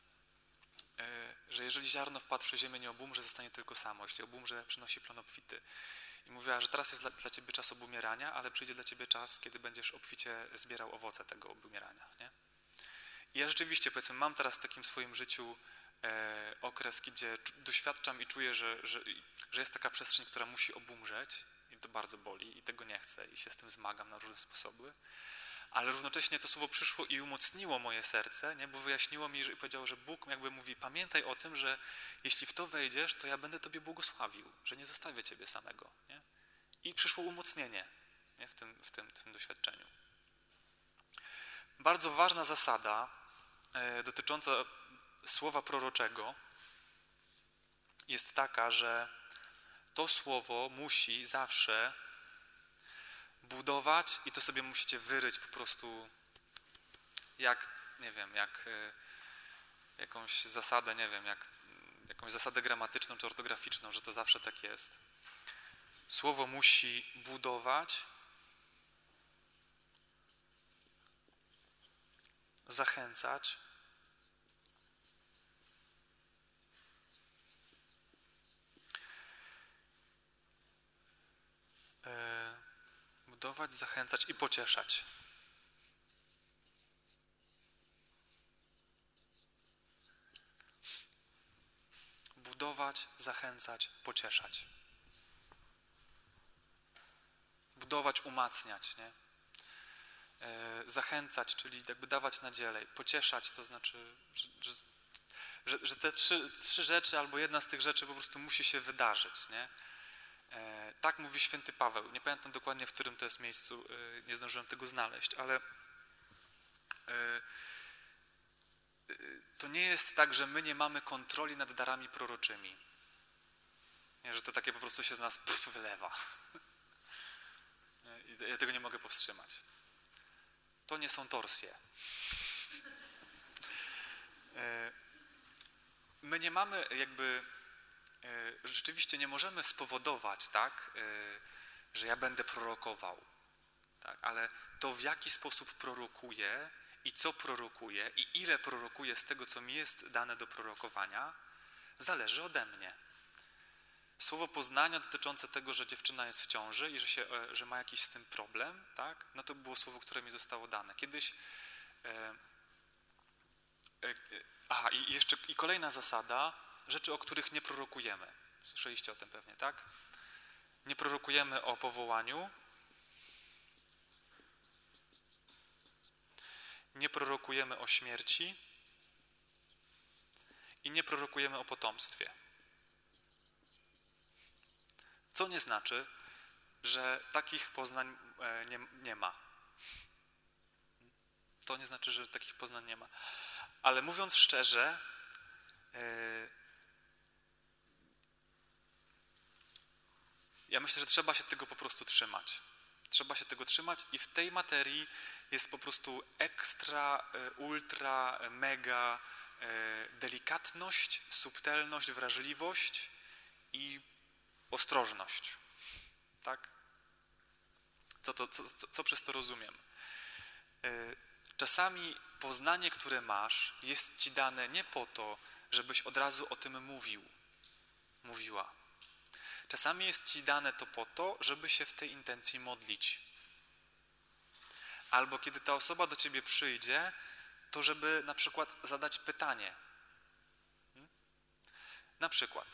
jeżeli ziarno wpadł w ziemię nie obumrze, zostanie tylko samo, jeśli obumrze, przynosi plon obfity. I mówiła, że teraz jest dla ciebie czas obumierania, ale przyjdzie dla ciebie czas, kiedy będziesz obficie zbierał owoce tego obumierania, nie? I ja rzeczywiście, powiedzmy, mam teraz w takim swoim życiu okres, gdzie doświadczam i czuję, że jest taka przestrzeń, która musi obumrzeć i to bardzo boli i tego nie chcę i się z tym zmagam na różne sposoby, ale równocześnie to słowo przyszło i umocniło moje serce, nie? Bo wyjaśniło mi i powiedziało, że Bóg jakby mówi, pamiętaj o tym, że jeśli w to wejdziesz, to ja będę tobie błogosławił, że nie zostawię ciebie samego, nie? I przyszło umocnienie, nie? W tym doświadczeniu. Bardzo ważna zasada dotycząca słowa proroczego jest taka, że to słowo musi zawsze budować i to sobie musicie wyryć po prostu jak, nie wiem, jak jakąś zasadę, nie wiem, jak jakąś zasadę gramatyczną czy ortograficzną, że to zawsze tak jest. Słowo musi budować, zachęcać, budować, zachęcać i pocieszać. Budować, zachęcać, pocieszać. Budować, umacniać, nie? Zachęcać, czyli jakby dawać nadzieję. Pocieszać, to znaczy, że te trzy rzeczy albo jedna z tych rzeczy po prostu musi się wydarzyć, nie? Tak mówi święty Paweł. Nie pamiętam dokładnie, w którym to jest miejscu, nie zdążyłem tego znaleźć, ale to nie jest tak, że my nie mamy kontroli nad darami proroczymi. Nie, że to takie po prostu się z nas wylewa. I ja tego nie mogę powstrzymać. To nie są torsje. My nie mamy jakby, rzeczywiście nie możemy spowodować, tak, że ja będę prorokował, tak, ale to w jaki sposób prorokuję i co prorokuję i ile prorokuję z tego, co mi jest dane do prorokowania, zależy ode mnie. Słowo poznania dotyczące tego, że dziewczyna jest w ciąży i że ma jakiś z tym problem, tak, no to było słowo, które mi zostało dane. Kiedyś i kolejna zasada, rzeczy, o których nie prorokujemy. Słyszeliście o tym pewnie, tak? Nie prorokujemy o powołaniu, nie prorokujemy o śmierci i nie prorokujemy o potomstwie. Co nie znaczy, że takich poznań nie ma. To nie znaczy, że takich poznań nie ma. Ale mówiąc szczerze, ja myślę, że trzeba się tego po prostu trzymać. Trzeba się tego trzymać i w tej materii jest po prostu ekstra, ultra, mega delikatność, subtelność, wrażliwość i ostrożność. Tak? Co przez to rozumiem? Czasami poznanie, które masz, jest ci dane nie po to, żebyś od razu o tym mówiła. Czasami jest ci dane to po to, żeby się w tej intencji modlić. Albo kiedy ta osoba do ciebie przyjdzie, to żeby na przykład zadać pytanie. Na przykład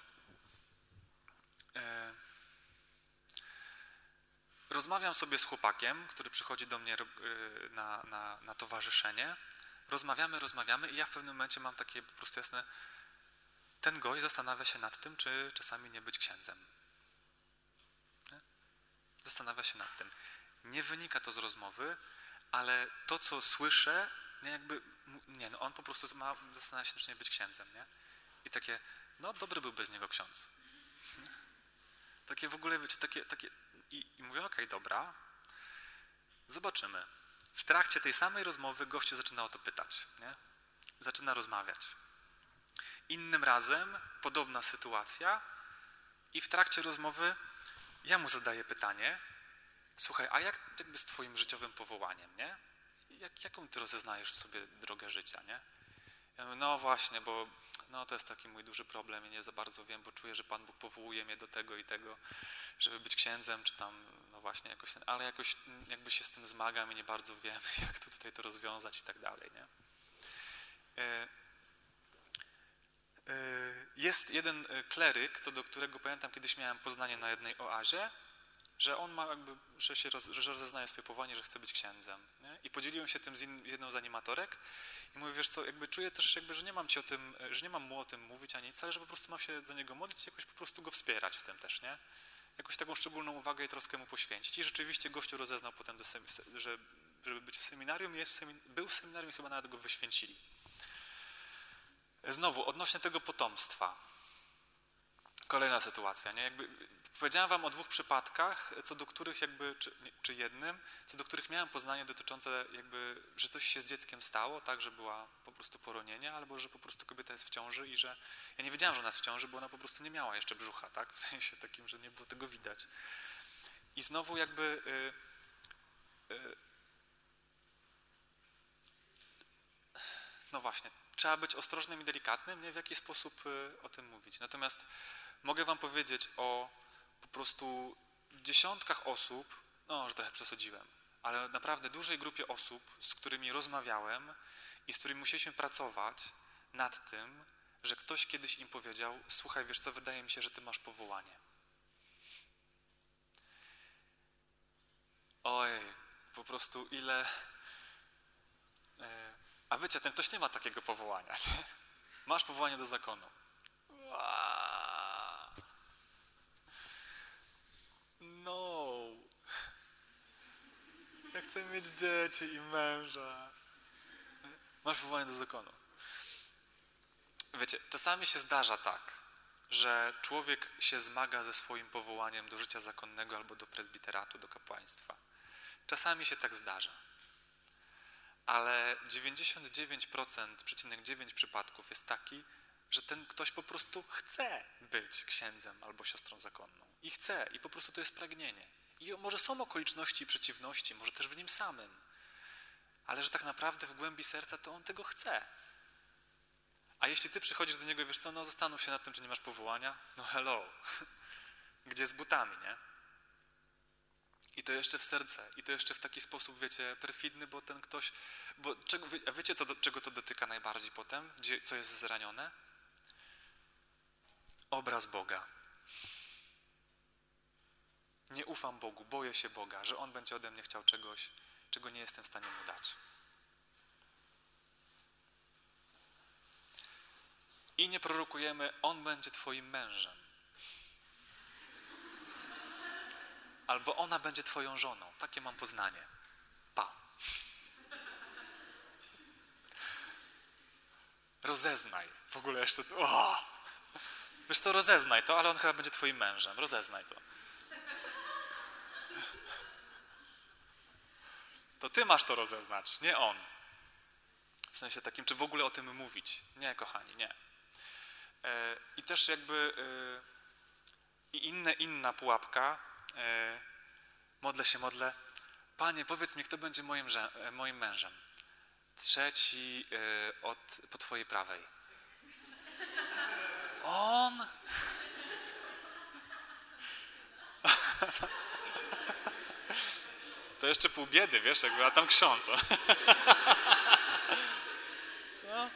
rozmawiam sobie z chłopakiem, który przychodzi do mnie na towarzyszenie. Rozmawiamy i ja w pewnym momencie mam takie po prostu jasne, ten gość zastanawia się nad tym, czy czasami nie być księdzem. Nie? Zastanawia się nad tym. Nie wynika to z rozmowy, ale to, co słyszę, on po prostu zastanawia się, czy nie być księdzem, nie? I takie, no dobry byłby z niego ksiądz. Takie w ogóle, wiecie, takie i mówię, okej, dobra. Zobaczymy. W trakcie tej samej rozmowy gościu zaczyna o to pytać, nie? Zaczyna rozmawiać. Innym razem podobna sytuacja i w trakcie rozmowy ja mu zadaję pytanie: słuchaj, a jak jakby z twoim życiowym powołaniem, nie? Jaką ty rozeznajesz sobie drogę życia, nie? Ja mówię, no właśnie, bo no to jest taki mój duży problem i nie za bardzo wiem, bo czuję, że Pan Bóg powołuje mnie do tego i tego, żeby być księdzem, czy tam, no właśnie jakoś, ale jakoś jakby się z tym zmagam i nie bardzo wiem, jak to tutaj to rozwiązać i tak dalej, nie? Jest jeden kleryk, co do którego pamiętam, kiedyś miałem poznanie na jednej oazie, że on ma jakby, że rozeznaje swoje powołanie, że chce być księdzem, nie? I podzieliłem się tym z jedną z animatorek i mówię, wiesz co, jakby czuję też jakby, że nie mam ci o tym, że nie mam mu o tym mówić ani nic, ale że po prostu mam się za niego modlić i jakoś po prostu go wspierać w tym też, nie? Jakoś taką szczególną uwagę i troskę mu poświęcić. I rzeczywiście gościu rozeznał potem, żeby być w seminarium, był w seminarium i chyba nawet go wyświęcili. Znowu, odnośnie tego potomstwa. Kolejna sytuacja, nie? Jakby powiedziałem wam o dwóch przypadkach, co do których jakby, czy jednym, co do których miałem poznanie dotyczące jakby, że coś się z dzieckiem stało, tak, że była po prostu poronienie, albo że po prostu kobieta jest w ciąży i że ja nie wiedziałem, że ona jest w ciąży, bo ona po prostu nie miała jeszcze brzucha, tak, w sensie takim, że nie było tego widać. I znowu jakby no właśnie, trzeba być ostrożnym i delikatnym, nie w jaki sposób o tym mówić. Natomiast mogę wam powiedzieć o po prostu dziesiątkach osób, no, że trochę przesadziłem, ale naprawdę dużej grupie osób, z którymi rozmawiałem i z którymi musieliśmy pracować nad tym, że ktoś kiedyś im powiedział: słuchaj, wiesz co, wydaje mi się, że ty masz powołanie. Oj, po prostu ile... A wiecie, ten ktoś nie ma takiego powołania. Masz powołanie do zakonu. No. Ja chcę mieć dzieci i męża. Masz powołanie do zakonu. Wiecie, czasami się zdarza tak, że człowiek się zmaga ze swoim powołaniem do życia zakonnego albo do prezbiteratu, do kapłaństwa. Czasami się tak zdarza. Ale 99,9% przypadków jest taki, że ten ktoś po prostu chce być księdzem albo siostrą zakonną. I chce, i po prostu to jest pragnienie. I może są okoliczności i przeciwności, może też w nim samym, ale że tak naprawdę w głębi serca to on tego chce. A jeśli ty przychodzisz do niego i wiesz co, no zastanów się nad tym, czy nie masz powołania, no hello, gdzie z butami, nie? I to jeszcze w serce, i to jeszcze w taki sposób, wiecie, perfidny, bo ten ktoś, a wiecie, czego to dotyka najbardziej potem? Co jest zranione? Obraz Boga. Nie ufam Bogu, boję się Boga, że On będzie ode mnie chciał czegoś, czego nie jestem w stanie Mu dać. I nie prorokujemy: On będzie twoim mężem. Albo ona będzie twoją żoną. Takie mam poznanie. Pa. Rozeznaj. W ogóle jeszcze... Wiesz co, rozeznaj to, ale on chyba będzie twoim mężem. Rozeznaj to. To ty masz to rozeznać, nie on. W sensie takim, czy w ogóle o tym mówić. Nie, kochani, nie. I też jakby inna pułapka. Modlę. Panie, powiedz mi, kto będzie moim mężem. Trzeci po twojej prawej. On? To jeszcze pół biedy, wiesz, jakby, a tam ksiądz. No.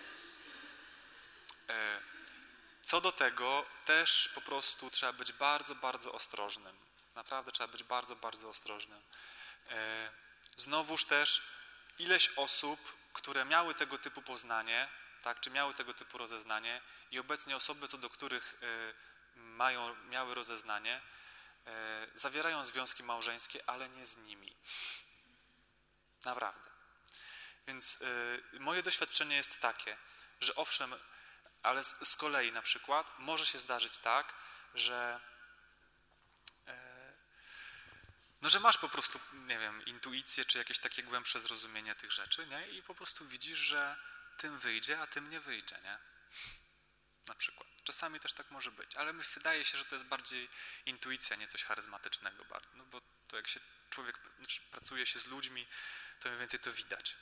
Co do tego też po prostu trzeba być bardzo, bardzo ostrożnym. Naprawdę trzeba być bardzo, bardzo ostrożnym. Znowuż też ileś osób, które miały tego typu poznanie, tak, czy miały tego typu rozeznanie i obecnie osoby, co do których miały rozeznanie, zawierają związki małżeńskie, ale nie z nimi. Naprawdę. Więc moje doświadczenie jest takie, że owszem, ale z kolei na przykład może się zdarzyć tak, że no, że masz po prostu, nie wiem, intuicję, czy jakieś takie głębsze zrozumienie tych rzeczy, nie? I po prostu widzisz, że tym wyjdzie, a tym nie wyjdzie, nie? Na przykład. Czasami też tak może być, ale wydaje się, że to jest bardziej intuicja, nie coś charyzmatycznego. No bo to jak się człowiek, pracuje się z ludźmi, to mniej więcej to widać.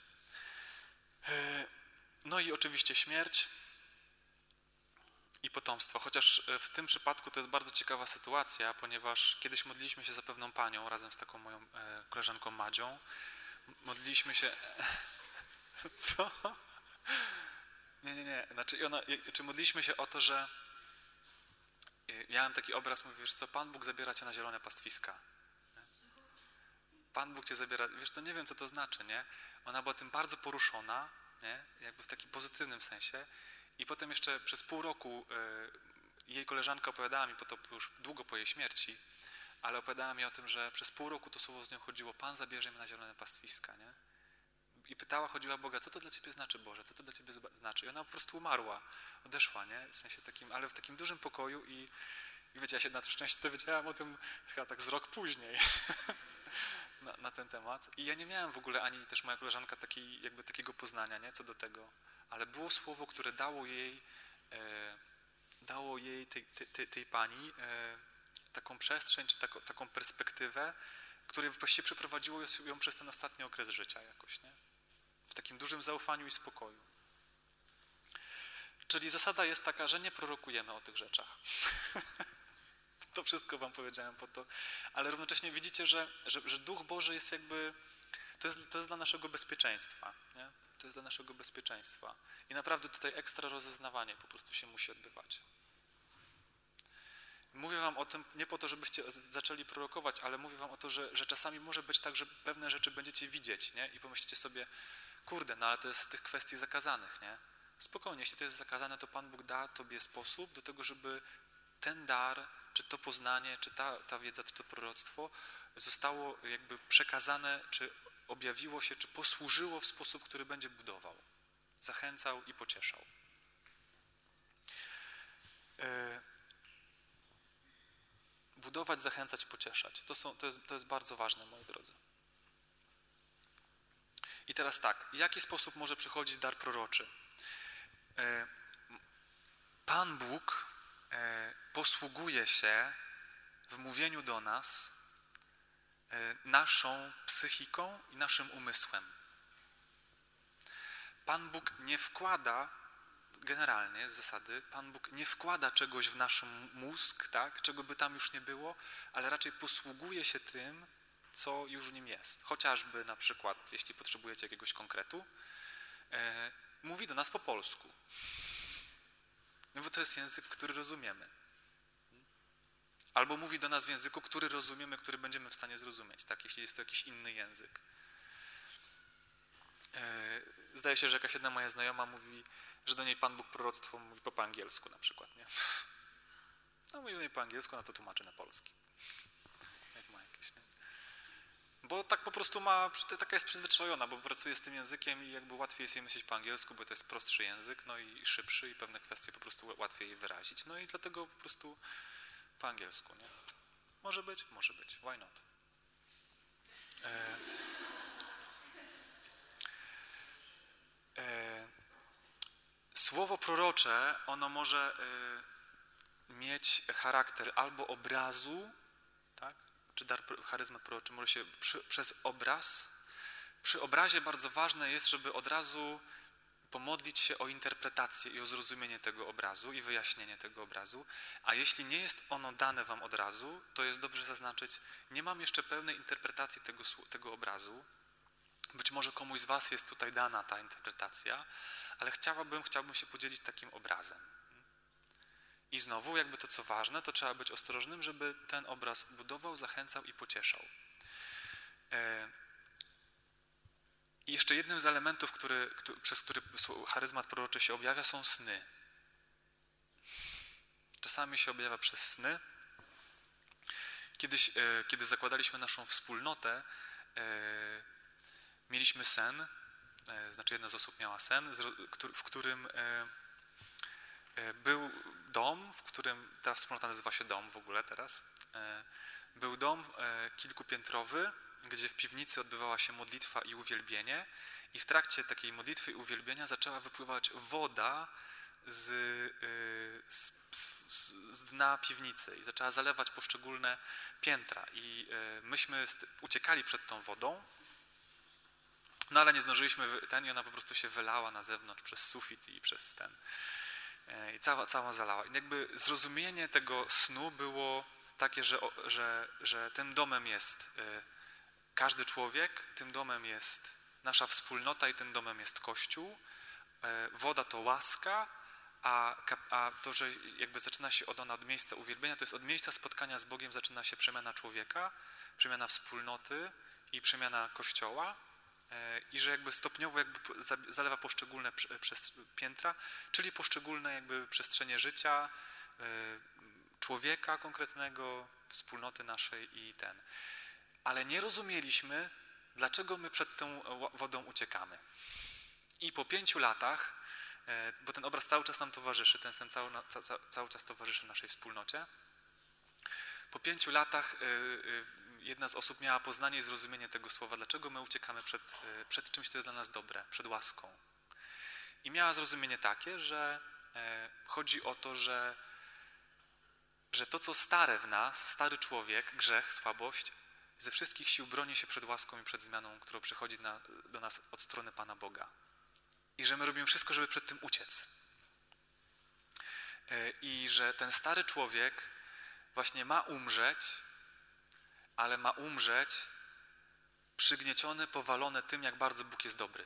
No i oczywiście śmierć i potomstwo, chociaż w tym przypadku to jest bardzo ciekawa sytuacja, ponieważ kiedyś modliliśmy się za pewną panią razem z taką moją koleżanką Madzią. Modliliśmy się... Co? Nie. Znaczy modliliśmy się o to, że miałem taki obraz, mówię, wiesz co, Pan Bóg zabiera cię na zielone pastwiska. Pan Bóg cię zabiera, wiesz co, nie wiem co to znaczy, nie? Ona była tym bardzo poruszona, nie? Jakby w takim pozytywnym sensie. I potem jeszcze przez pół roku jej koleżanka opowiadała mi, bo to już długo po jej śmierci, ale opowiadała mi o tym, że przez pół roku to słowo z nią chodziło, Pan zabierze mnie na zielone pastwiska, nie? I pytała, chodziła Boga, co to dla ciebie znaczy, Boże, co to dla ciebie znaczy? I ona po prostu umarła, odeszła, nie? W sensie takim, ale w takim dużym pokoju i wiecie, ja się na to szczęście dowiedziałem o tym chyba tak z rok później na ten temat. I ja nie miałem w ogóle, ani też moja koleżanka takiego poznania, nie? Co do tego. Ale było słowo, które dało jej tej pani taką przestrzeń, czy taką perspektywę, które właściwie przeprowadziło ją przez ten ostatni okres życia jakoś, nie? W takim dużym zaufaniu i spokoju. Czyli zasada jest taka, że nie prorokujemy o tych rzeczach. To wszystko wam powiedziałem po to, ale równocześnie widzicie, że Duch Boży jest jakby, to jest dla naszego bezpieczeństwa, nie? To jest dla naszego bezpieczeństwa. I naprawdę tutaj ekstra rozeznawanie po prostu się musi odbywać. Mówię wam o tym nie po to, żebyście zaczęli prorokować, ale mówię wam o to, że czasami może być tak, że pewne rzeczy będziecie widzieć, nie? I pomyślicie sobie, kurde, no ale to jest z tych kwestii zakazanych, nie? Spokojnie, jeśli to jest zakazane, to Pan Bóg da tobie sposób do tego, żeby ten dar, czy to poznanie, czy ta wiedza, czy to proroctwo zostało jakby przekazane, czy objawiło się, czy posłużyło w sposób, który będzie budował, zachęcał i pocieszał. Budować, zachęcać, pocieszać. To jest bardzo ważne, moi drodzy. I teraz tak, w jaki sposób może przychodzić dar proroczy? Pan Bóg posługuje się w mówieniu do nas naszą psychiką i naszym umysłem. Pan Bóg nie wkłada, generalnie z zasady, Pan Bóg nie wkłada czegoś w nasz mózg, tak, czego by tam już nie było, ale raczej posługuje się tym, co już w nim jest. Chociażby na przykład, jeśli potrzebujecie jakiegoś konkretu, mówi do nas po polsku. No bo to jest język, który rozumiemy. Albo mówi do nas w języku, który rozumiemy, który będziemy w stanie zrozumieć, tak, jeśli jest to jakiś inny język. Zdaje się, że jakaś jedna moja znajoma mówi, że do niej Pan Bóg proroctwo mówi po angielsku na przykład, nie? No mówi do niej po angielsku, no to tłumaczy na polski. Jak ma jakieś, nie? Bo tak po prostu taka jest przyzwyczajona, bo pracuje z tym językiem i jakby łatwiej jest jej myśleć po angielsku, bo to jest prostszy język, no i szybszy i pewne kwestie po prostu łatwiej jej wyrazić. No i dlatego po prostu po angielsku, nie? Może być? Może być. Why not? Słowo prorocze, ono może mieć charakter albo obrazu, tak? Czy dar charyzmat proroczy może się przez obraz. Przy obrazie bardzo ważne jest, żeby od razu pomodlić się o interpretację i o zrozumienie tego obrazu i wyjaśnienie tego obrazu, a jeśli nie jest ono dane wam od razu, to jest dobrze zaznaczyć, nie mam jeszcze pełnej interpretacji tego obrazu, być może komuś z was jest tutaj dana ta interpretacja, ale chciałbym się podzielić takim obrazem. I znowu, jakby to co ważne, to trzeba być ostrożnym, żeby ten obraz budował, zachęcał i pocieszał. I jeszcze jednym z elementów, przez który charyzmat proroczy się objawia, są sny. Czasami się objawia przez sny. Kiedyś, kiedy zakładaliśmy naszą wspólnotę, mieliśmy sen, znaczy jedna z osób miała sen, w którym był dom, w którym ta wspólnota nazywa się dom w ogóle teraz. Był dom kilkupiętrowy, gdzie w piwnicy odbywała się modlitwa i uwielbienie i w trakcie takiej modlitwy i uwielbienia zaczęła wypływać woda z dna piwnicy i zaczęła zalewać poszczególne piętra i myśmy uciekali przed tą wodą, no ale nie zdążyliśmy i ona po prostu się wylała na zewnątrz przez sufit i przez ten i cała zalała. I jakby zrozumienie tego snu było takie, że tym domem jest każdy człowiek, tym domem jest nasza wspólnota i tym domem jest Kościół. Woda to łaska, a to, że jakby zaczyna się ona od miejsca uwielbienia, to jest od miejsca spotkania z Bogiem zaczyna się przemiana człowieka, przemiana wspólnoty i przemiana Kościoła i że jakby stopniowo jakby zalewa poszczególne piętra, czyli poszczególne jakby przestrzenie życia, człowieka konkretnego, wspólnoty naszej i ten. Ale nie rozumieliśmy, dlaczego my przed tą wodą uciekamy. I po 5 latach, bo ten obraz cały czas nam towarzyszy, ten sen cały czas towarzyszy naszej wspólnocie, po 5 latach jedna z osób miała poznanie i zrozumienie tego słowa, dlaczego my uciekamy przed czymś, co jest dla nas dobre, przed łaską. I miała zrozumienie takie, że chodzi o to, że to, co stare w nas, stary człowiek, grzech, słabość, ze wszystkich sił broni się przed łaską i przed zmianą, która przychodzi do nas od strony Pana Boga. I że my robimy wszystko, żeby przed tym uciec. I że ten stary człowiek właśnie ma umrzeć, ale ma umrzeć przygnieciony, powalony tym, jak bardzo Bóg jest dobry.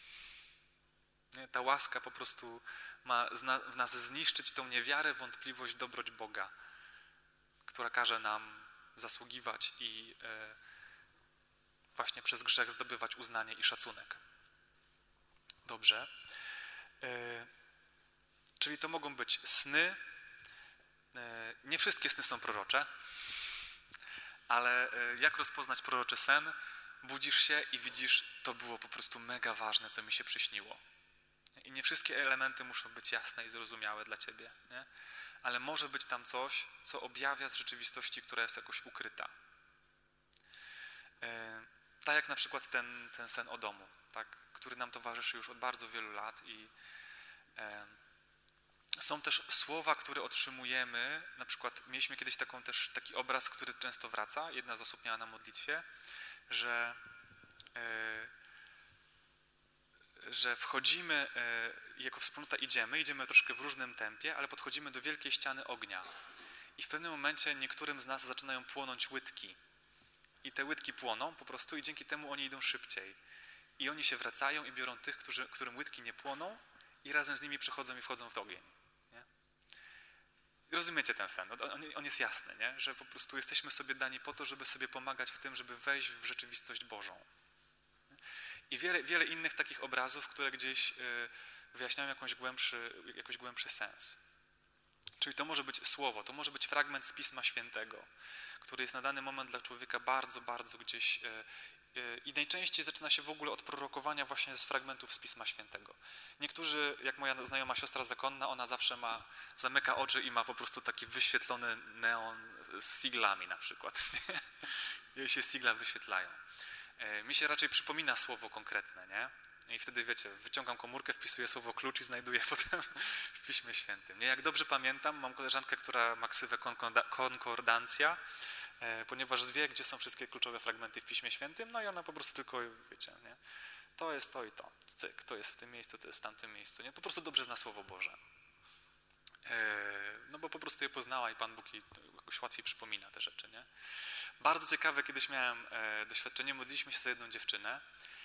Ta łaska po prostu ma w nas zniszczyć tą niewiarę, wątpliwość, dobroć Boga, która każe nam zasługiwać i właśnie przez grzech zdobywać uznanie i szacunek. Dobrze. Czyli to mogą być sny. Nie wszystkie sny są prorocze, ale jak rozpoznać proroczy sen? Budzisz się i widzisz, to było po prostu mega ważne, co mi się przyśniło. I nie wszystkie elementy muszą być jasne i zrozumiałe dla ciebie, nie? Ale może być tam coś, co objawia z rzeczywistości, która jest jakoś ukryta. Tak jak na przykład ten sen o domu, tak, który nam towarzyszy już od bardzo wielu lat i są też słowa, które otrzymujemy, na przykład mieliśmy kiedyś taki obraz, który często wraca, jedna z osób miała na modlitwie, że wchodzimy, jako wspólnota idziemy troszkę w różnym tempie, ale podchodzimy do wielkiej ściany ognia i w pewnym momencie niektórym z nas zaczynają płonąć łydki i te łydki płoną po prostu i dzięki temu oni idą szybciej i oni się wracają i biorą tych, którym łydki nie płoną i razem z nimi przychodzą i wchodzą w ogień. Nie? Rozumiecie ten sen, on jest jasny, nie? Że po prostu jesteśmy sobie dani po to, żeby sobie pomagać w tym, żeby wejść w rzeczywistość Bożą. I wiele innych takich obrazów, które gdzieś wyjaśniają jakoś głębszy sens. Czyli to może być słowo, to może być fragment z Pisma Świętego, który jest na dany moment dla człowieka bardzo, bardzo gdzieś i najczęściej zaczyna się w ogóle od prorokowania właśnie z fragmentów z Pisma Świętego. Niektórzy, jak moja znajoma siostra zakonna, ona zawsze zamyka oczy i ma po prostu taki wyświetlony neon z siglami na przykład. Nie? Jej się sigla wyświetlają. Mi się raczej przypomina słowo konkretne, nie? I wtedy, wiecie, wyciągam komórkę, wpisuję słowo klucz i znajduję potem w Piśmie Świętym. Nie? Jak dobrze pamiętam, mam koleżankę, która ma ksywę konkordancja, ponieważ wie, gdzie są wszystkie kluczowe fragmenty w Piśmie Świętym, no i ona po prostu tylko, wiecie, nie? To jest to i to, cyk, to jest w tym miejscu, to jest w tamtym miejscu, nie? Po prostu dobrze zna Słowo Boże. No bo po prostu je poznała i Pan Bóg jej jakoś łatwiej przypomina te rzeczy, nie? Bardzo ciekawe, kiedyś miałem doświadczenie, modliliśmy się za jedną dziewczynę.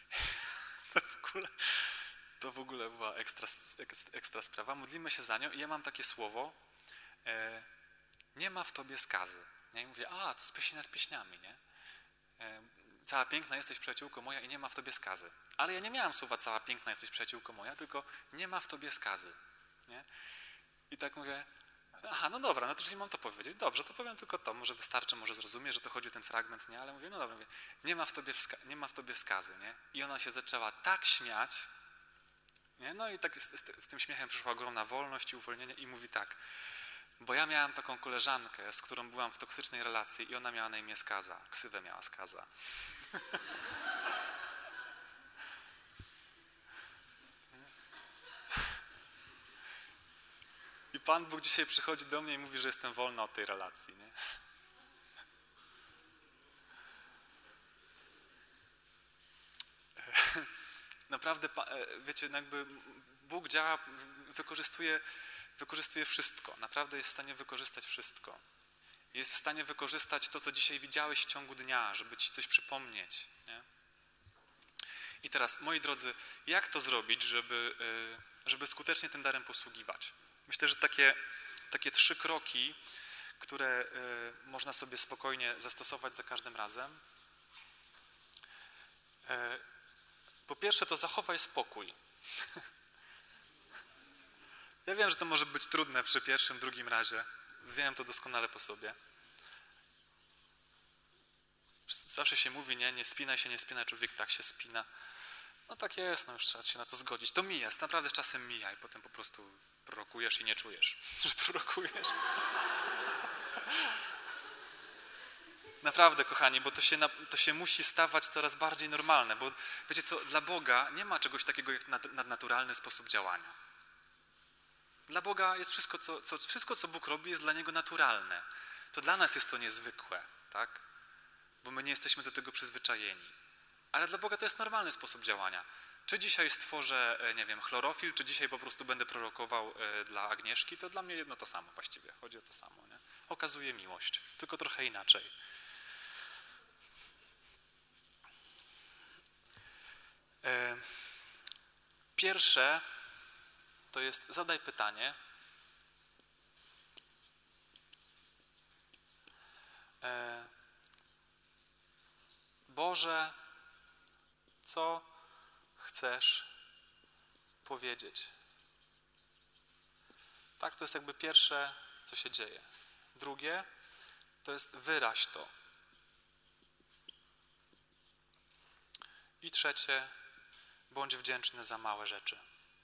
To w ogóle była ekstra sprawa. Modlimy się za nią i ja mam takie słowo, nie ma w tobie skazy. Nie? I mówię, to jest pieśń nad pieśniami, nie? Cała piękna jesteś przyjaciółko moja i nie ma w tobie skazy. Ale ja nie miałem słowa cała piękna jesteś przyjaciółko moja, tylko nie ma w tobie skazy. Nie? I tak mówię, no dobra, no to już nie mam to powiedzieć. Dobrze, to powiem tylko to, może wystarczy, może zrozumie, że to chodzi o ten fragment, nie? Ale mówię, no dobra, mówię, nie ma w tobie skazy, nie? I ona się zaczęła tak śmiać, nie? No i tak z tym śmiechem przyszła ogromna wolność i uwolnienie i mówi tak, Bo ja miałem taką koleżankę, z którą byłam w toksycznej relacji i ona miała na imię Skaza, ksywę miała Skaza. I Pan Bóg dzisiaj przychodzi do mnie i mówi, że jestem wolny od tej relacji, nie? Naprawdę, wiecie, jakby Bóg działa, wykorzystuje wszystko. Naprawdę jest w stanie wykorzystać wszystko. Jest w stanie wykorzystać to, co dzisiaj widziałeś w ciągu dnia, żeby ci coś przypomnieć, nie? I teraz, moi drodzy, jak to zrobić, żeby skutecznie tym darem posługiwać? Myślę, że takie 3 kroki, które można sobie spokojnie zastosować za każdym razem. Po pierwsze, to zachowaj spokój. Ja wiem, że to może być trudne przy pierwszym, drugim razie. Wiem to doskonale po sobie. Zawsze się mówi, nie spinaj się, nie spinaj, człowiek tak się spina. No tak jest, no już trzeba się na to zgodzić. To mija, naprawdę z czasem mija i potem po prostu prorokujesz i nie czujesz, że prorokujesz. Naprawdę, kochani, bo to się musi stawać coraz bardziej normalne, bo wiecie co, dla Boga nie ma czegoś takiego jak nadnaturalny sposób działania. Dla Boga jest wszystko, co Bóg robi, jest dla Niego naturalne. To dla nas jest to niezwykłe, tak? Bo my nie jesteśmy do tego przyzwyczajeni. Ale dla Boga to jest normalny sposób działania. Czy dzisiaj stworzę, nie wiem, chlorofil, czy dzisiaj po prostu będę prorokował dla Agnieszki, to dla mnie jedno to samo właściwie. Chodzi o to samo, nie? Okazuje miłość, tylko trochę inaczej. Pierwsze to jest zadaj pytanie. Boże, co chcesz powiedzieć? Tak, to jest jakby pierwsze, co się dzieje. Drugie, to jest wyraź to. I trzecie, bądź wdzięczny za małe rzeczy.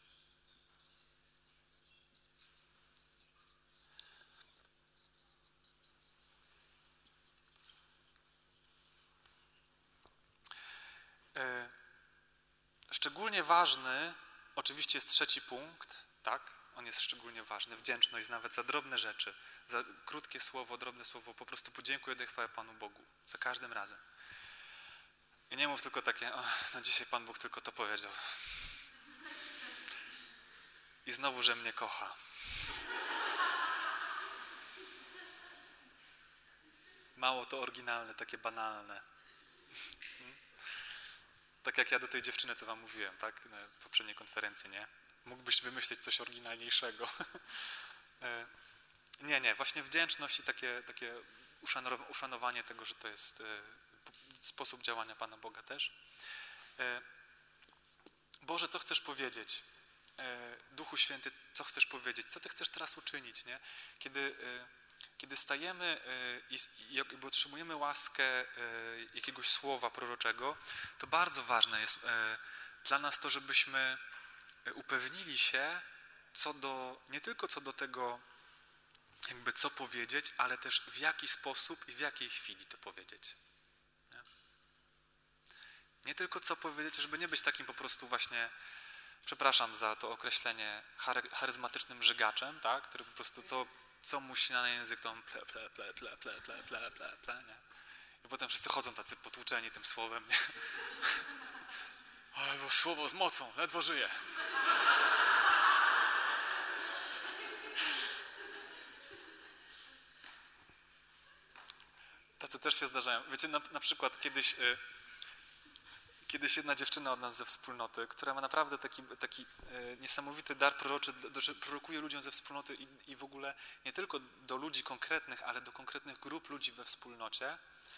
Szczególnie ważny oczywiście jest trzeci punkt, tak? On jest szczególnie ważny, wdzięczność nawet za drobne rzeczy, za krótkie słowo, drobne słowo, po prostu podziękuję, daj chwałę Panu Bogu, za każdym razem. I nie mów tylko takie, no dzisiaj Pan Bóg tylko to powiedział. I znowu, że mnie kocha. Mało to oryginalne, takie banalne. Tak jak ja do tej dziewczyny, co wam mówiłem, tak? Na poprzedniej konferencji, nie? Mógłbyś wymyślić coś oryginalniejszego. Nie, właśnie wdzięczność i takie uszanowanie tego, że to jest sposób działania Pana Boga też. Boże, co chcesz powiedzieć? Duchu Święty, co chcesz powiedzieć? Co Ty chcesz teraz uczynić, nie? Kiedy stajemy i jakby otrzymujemy łaskę jakiegoś słowa proroczego, to bardzo ważne jest dla nas to, żebyśmy upewnili się nie tylko co do tego, jakby co powiedzieć, ale też w jaki sposób i w jakiej chwili to powiedzieć. Nie tylko co powiedzieć, żeby nie być takim po prostu właśnie, przepraszam za to określenie, charyzmatycznym żygaczem, tak? Który po prostu co musi na język, to on ple, nie? I potem wszyscy chodzą tacy potłuczeni tym słowem, nie? Ale to słowo z mocą, ledwo żyje. Tacy też się zdarzają. Wiecie, na przykład kiedyś jedna dziewczyna od nas ze wspólnoty, która ma naprawdę taki niesamowity dar proroczy, że prorokuje ludziom ze wspólnoty i w ogóle nie tylko do ludzi konkretnych, ale do konkretnych grup ludzi we wspólnocie.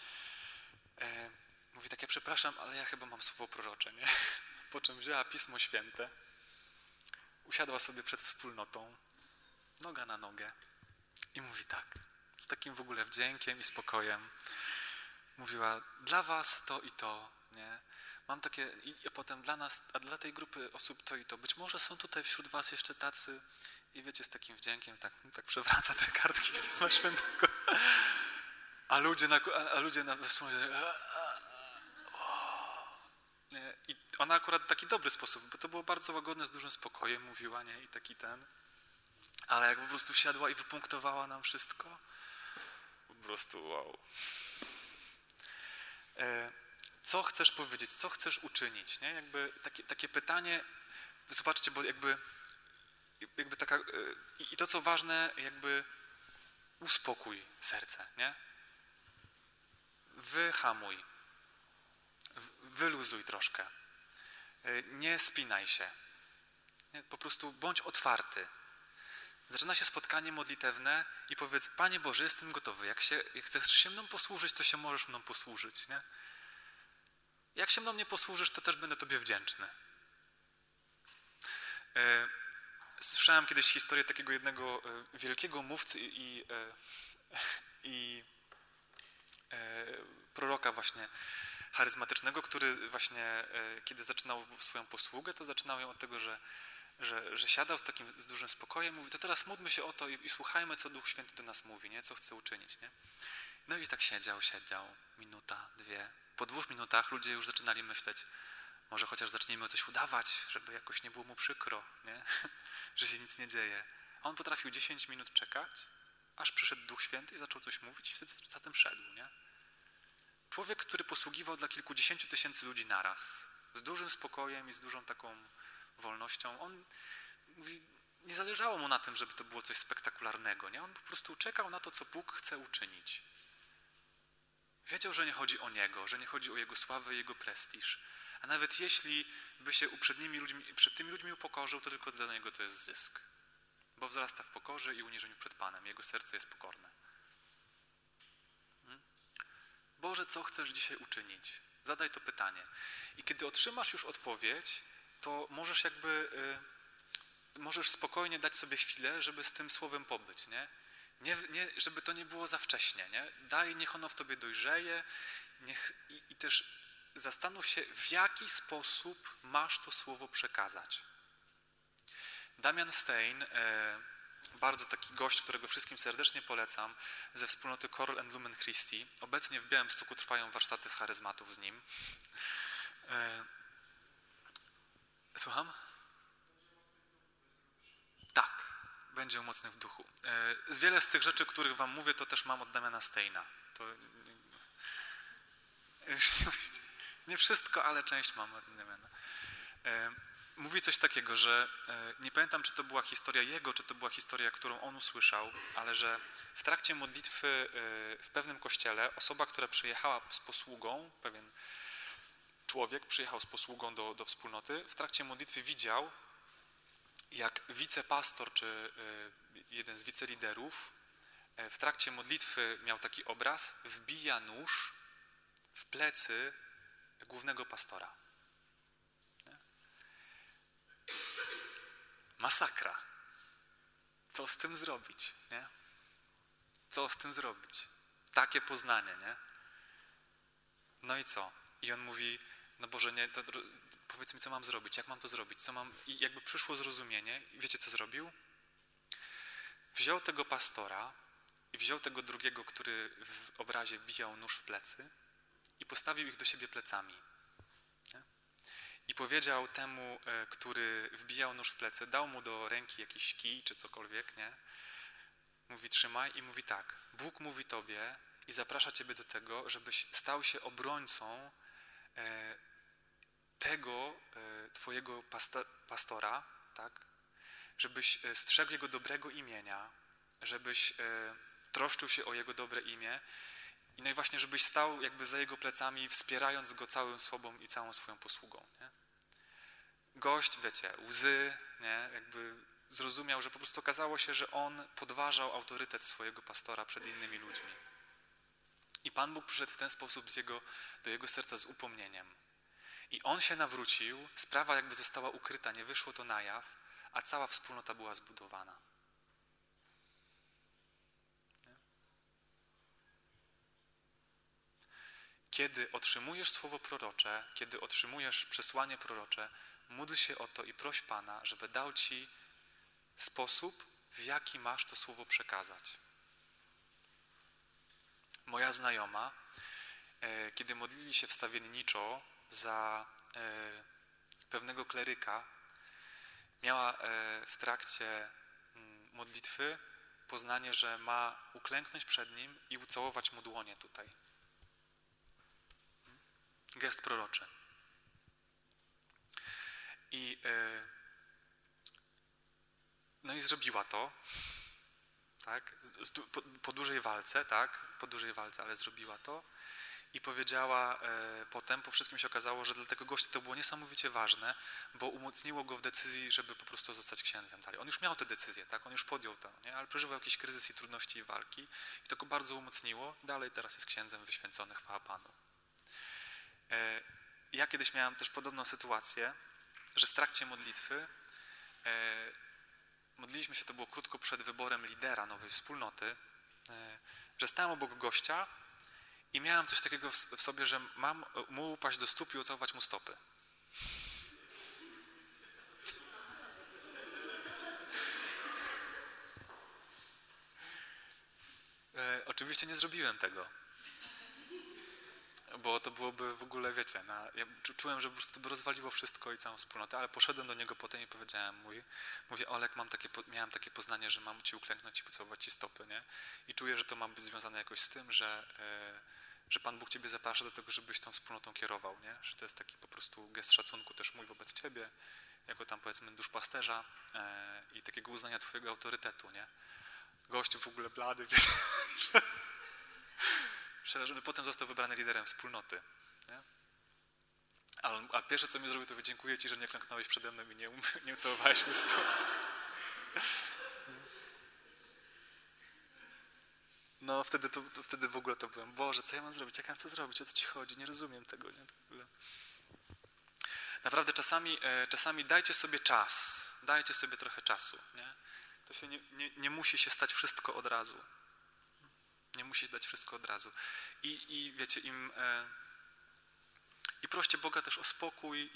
Mówi tak, ja przepraszam, ale ja chyba mam słowo prorocze, nie? Po czym wzięła Pismo Święte, usiadła sobie przed wspólnotą, noga na nogę i mówi tak, z takim w ogóle wdziękiem i spokojem. Mówiła, dla was to i to, nie? mam takie, i potem dla nas, a dla tej grupy osób to i to, być może są tutaj wśród was jeszcze tacy, i wiecie, z takim wdziękiem tak przewraca te kartki Pisma Świętego, a ludzie na wspólnie, i ona akurat w taki dobry sposób, bo to było bardzo łagodne, z dużym spokojem mówiła, nie, i taki ten, ale jak po prostu siadła i wypunktowała nam wszystko, po prostu wow. Co chcesz powiedzieć, co chcesz uczynić, nie? Jakby takie pytanie, zobaczcie, bo jakby taka, i to co ważne, jakby uspokój serce, nie? Wyhamuj, wyluzuj troszkę, nie spinaj się, nie? Po prostu bądź otwarty. Zaczyna się spotkanie modlitewne i powiedz, Panie Boże, jestem gotowy, jak chcesz się mną posłużyć, to się możesz mną posłużyć, nie? Jak się mną nie posłużysz, to też będę Tobie wdzięczny. Słyszałem kiedyś historię takiego jednego wielkiego mówcy i proroka właśnie charyzmatycznego, który właśnie, kiedy zaczynał swoją posługę, to zaczynał ją od tego, że siadał z dużym spokojem, mówi, to teraz módlmy się o to i słuchajmy, co Duch Święty do nas mówi, nie? Co chce uczynić, nie? No i tak siedział, minuta, dwie. Po 2 minutach ludzie już zaczynali myśleć, może chociaż zaczniemy coś udawać, żeby jakoś nie było mu przykro, nie? Że się nic nie dzieje. A on potrafił 10 minut czekać, aż przyszedł Duch Święty i zaczął coś mówić i wtedy za tym szedł, nie? Człowiek, który posługiwał dla kilkudziesięciu tysięcy ludzi naraz, z dużym spokojem i z dużą taką wolnością, on mówi, nie zależało mu na tym, żeby to było coś spektakularnego, nie? On po prostu czekał na to, co Bóg chce uczynić. Wiedział, że nie chodzi o Niego, że nie chodzi o Jego sławę i Jego prestiż. A nawet jeśli by się przed tymi ludźmi upokorzył, to tylko dla Niego to jest zysk. Bo wzrasta w pokorze i uniżeniu przed Panem. Jego serce jest pokorne. Boże, co chcesz dzisiaj uczynić? Zadaj to pytanie. I kiedy otrzymasz już odpowiedź, to możesz spokojnie dać sobie chwilę, żeby z tym słowem pobyć, nie? Żeby to nie było za wcześnie, nie? Niech ono w tobie dojrzeje, i też zastanów się, w jaki sposób masz to słowo przekazać. Damian Stein, bardzo taki gość, którego wszystkim serdecznie polecam, ze wspólnoty Coral and Lumen Christi. Obecnie w Białymstoku trwają warsztaty z charyzmatów z nim. Słucham? Tak, będzie umocny w duchu. Wiele z tych rzeczy, o których wam mówię, to też mam od Damiana Steina. Nie wszystko, ale część mam od Damiana. Mówi coś takiego, że nie pamiętam, czy to była historia jego, czy to była historia, którą on usłyszał, ale że w trakcie modlitwy w pewnym kościele osoba, która przyjechała z posługą, pewien człowiek przyjechał z posługą do wspólnoty, w trakcie modlitwy widział, jak wicepastor czy jeden z wiceliderów w trakcie modlitwy miał taki obraz, wbija nóż w plecy głównego pastora. Nie? Masakra. Co z tym zrobić? Nie? Co z tym zrobić? Takie poznanie, nie? No i co? I on mówi, no Boże, nie, to powiedz mi, co mam zrobić, jak mam to zrobić, I jakby przyszło zrozumienie i wiecie, co zrobił? Wziął tego pastora i wziął tego drugiego, który w obrazie bijał nóż w plecy i postawił ich do siebie plecami. Nie? I powiedział temu, który wbijał nóż w plecy, dał mu do ręki jakiś kij czy cokolwiek, nie? Mówi, trzymaj, i mówi tak, Bóg mówi tobie i zaprasza ciebie do tego, żebyś stał się obrońcą tego twojego pastora, tak? Żebyś strzegł jego dobrego imienia, żebyś troszczył się o jego dobre imię i no i właśnie, żebyś stał jakby za jego plecami, wspierając go całym sobą i całą swoją posługą. Nie? Gość, wiecie, łzy, nie? Jakby zrozumiał, że po prostu okazało się, że on podważał autorytet swojego pastora przed innymi ludźmi. I Pan Bóg przyszedł w ten sposób do jego serca z upomnieniem. I on się nawrócił, sprawa jakby została ukryta, nie wyszło to na jaw, a cała wspólnota była zbudowana. Nie? kiedy otrzymujesz słowo prorocze, kiedy otrzymujesz przesłanie prorocze, módl się o to i proś Pana, żeby dał ci sposób, w jaki masz to słowo przekazać. Moja znajoma, kiedy modlili się wstawienniczo za pewnego kleryka, miała w trakcie modlitwy poznanie, że ma uklęknąć przed nim i ucałować mu dłonie tutaj. Gest proroczy. No i zrobiła to, tak, po dużej walce, tak, po dużej walce, ale zrobiła to i powiedziała potem, po wszystkim się okazało, że dla tego gościa to było niesamowicie ważne, bo umocniło go w decyzji, żeby po prostu zostać księdzem dalej. On już miał tę decyzję, tak, on już podjął to, nie, ale przeżywał jakiś kryzys i trudności i walki i to go bardzo umocniło. Dalej teraz jest księdzem wyświęcony, chwała Panu. Ja kiedyś miałem też podobną sytuację, że w trakcie modlitwy modliliśmy się, to było krótko przed wyborem lidera nowej wspólnoty, że stałem obok gościa i miałem coś takiego w sobie, że mam mu upaść do stóp i ucałować mu stopy. Oczywiście nie zrobiłem tego, bo to byłoby w ogóle, wiecie, ja czułem, że po prostu to by rozwaliło wszystko i całą wspólnotę, ale poszedłem do niego potem i powiedziałem mu, mówię, Olek, miałem takie poznanie, że mam ci uklęknąć i pocałować ci stopy, nie? I czuję, że to ma być związane jakoś z tym, że Pan Bóg ciebie zaprasza do tego, żebyś tą wspólnotą kierował, nie? Że to jest taki po prostu gest szacunku też mój wobec ciebie, jako tam powiedzmy duszpasterza i takiego uznania twojego autorytetu, nie? Gościu w ogóle blady, wiesz, żeby potem został wybrany liderem wspólnoty, nie? A pierwsze, co mi zrobił, to dziękuję ci, że nie klęknąłeś przede mną i nie ucałowałeś mi stóp. No wtedy w ogóle to byłem, Boże, co ja mam zrobić, jak ja mam to zrobić, o co ci chodzi, nie rozumiem tego, nie? To w ogóle. Naprawdę czasami dajcie sobie czas, dajcie sobie trochę czasu, nie? To się nie musi się stać wszystko od razu. Nie musi się dać wszystko od razu. I wiecie, i proście Boga też o spokój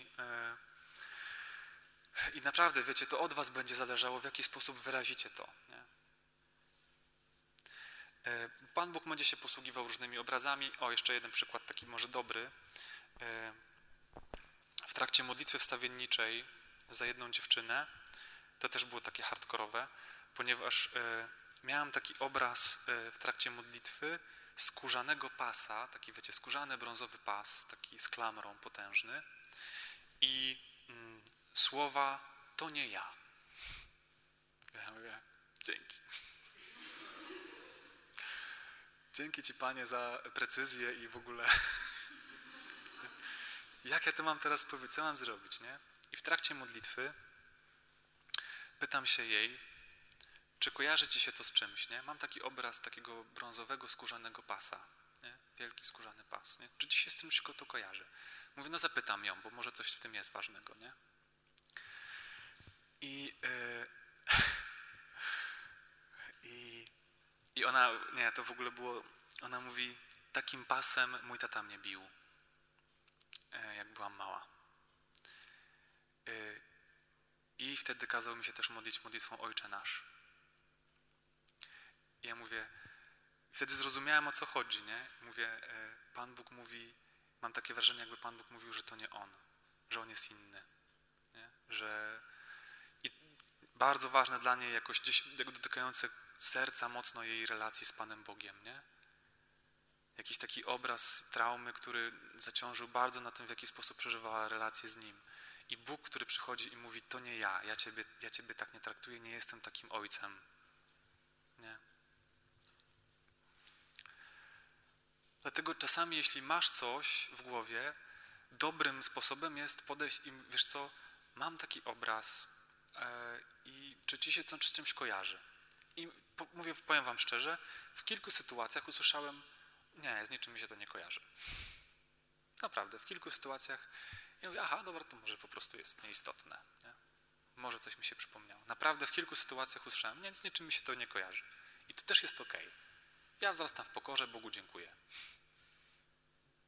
i naprawdę, wiecie, to od was będzie zależało, w jaki sposób wyrazicie to, nie? Pan Bóg będzie się posługiwał różnymi obrazami. O, jeszcze jeden przykład taki może dobry. W trakcie modlitwy wstawienniczej za jedną dziewczynę, to też było takie hardkorowe, ponieważ miałem taki obraz w trakcie modlitwy skórzanego pasa, taki wiecie, skórzany brązowy pas, taki z klamrą potężny i słowa to nie ja. Ja mówię, dzięki. Dzięki Ci, Panie, za precyzję i w ogóle jak ja to mam teraz powiedzieć, co mam zrobić, nie? I w trakcie modlitwy pytam się jej, czy kojarzy ci się to z czymś, nie? Mam taki obraz takiego brązowego, skórzanego pasa, nie? Wielki skórzany pas, nie? Czy ci się z czymś to kojarzy? Mówię, no zapytam ją, bo może coś w tym jest ważnego, nie? I ona, nie, to w ogóle było, ona mówi, takim pasem mój tata mnie bił, jak byłam mała. I wtedy kazał mi się też modlić modlitwą Ojcze Nasz. I ja mówię, wtedy zrozumiałem, o co chodzi, nie? Mówię, Pan Bóg mówi, mam takie wrażenie, jakby Pan Bóg mówił, że to nie On, że On jest inny, nie? I bardzo ważne dla niej jakoś gdzieś dotykające serca mocno jej relacji z Panem Bogiem, nie? Jakiś taki obraz traumy, który zaciążył bardzo na tym, w jaki sposób przeżywała relację z Nim. I Bóg, który przychodzi i mówi, to nie ja ciebie tak nie traktuję, nie jestem takim ojcem. Nie? Dlatego czasami, jeśli masz coś w głowie, dobrym sposobem jest podejść i wiesz co, mam taki obraz i czy ci się to z czymś kojarzy? I powiem wam szczerze, w kilku sytuacjach usłyszałem, nie, z niczym mi się to nie kojarzy. Naprawdę, w kilku sytuacjach ja mówię, aha, dobra, to może po prostu jest nieistotne. Nie? Może coś mi się przypomniało. Naprawdę w kilku sytuacjach usłyszałem, nie, z niczym mi się to nie kojarzy. I to też jest okej. Ja wzrastam w pokorze, Bogu dziękuję.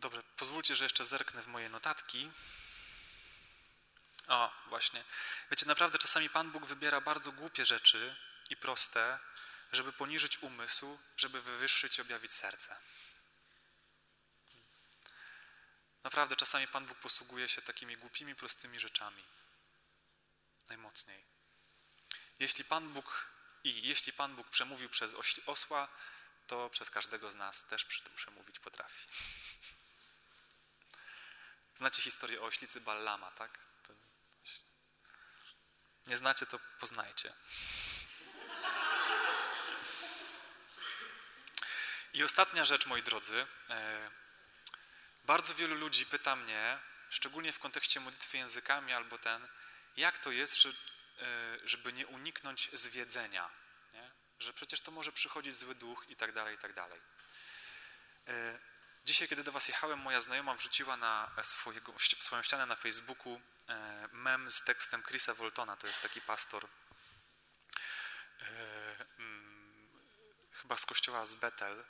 Dobrze, pozwólcie, że jeszcze zerknę w moje notatki. O, właśnie. Wiecie, naprawdę czasami Pan Bóg wybiera bardzo głupie rzeczy i proste, żeby poniżyć umysł, żeby wywyższyć i objawić serce. Naprawdę czasami Pan Bóg posługuje się takimi głupimi, prostymi rzeczami. Najmocniej. Jeśli Pan Bóg przemówił przez osła, to przez każdego z nas też przemówić potrafi. Znacie historię o oślicy Ballama, tak? Nie znacie, to poznajcie. I ostatnia rzecz, moi drodzy. Bardzo wielu ludzi pyta mnie, szczególnie w kontekście modlitwy językami albo jak to jest, żeby nie uniknąć zwiedzenia, nie? Że przecież to może przychodzić zły duch i tak dalej, i tak dalej. Dzisiaj, kiedy do was jechałem, moja znajoma wrzuciła na swoją ścianę na Facebooku mem z tekstem Chrisa Waltona, to jest taki pastor chyba z kościoła z Bethel,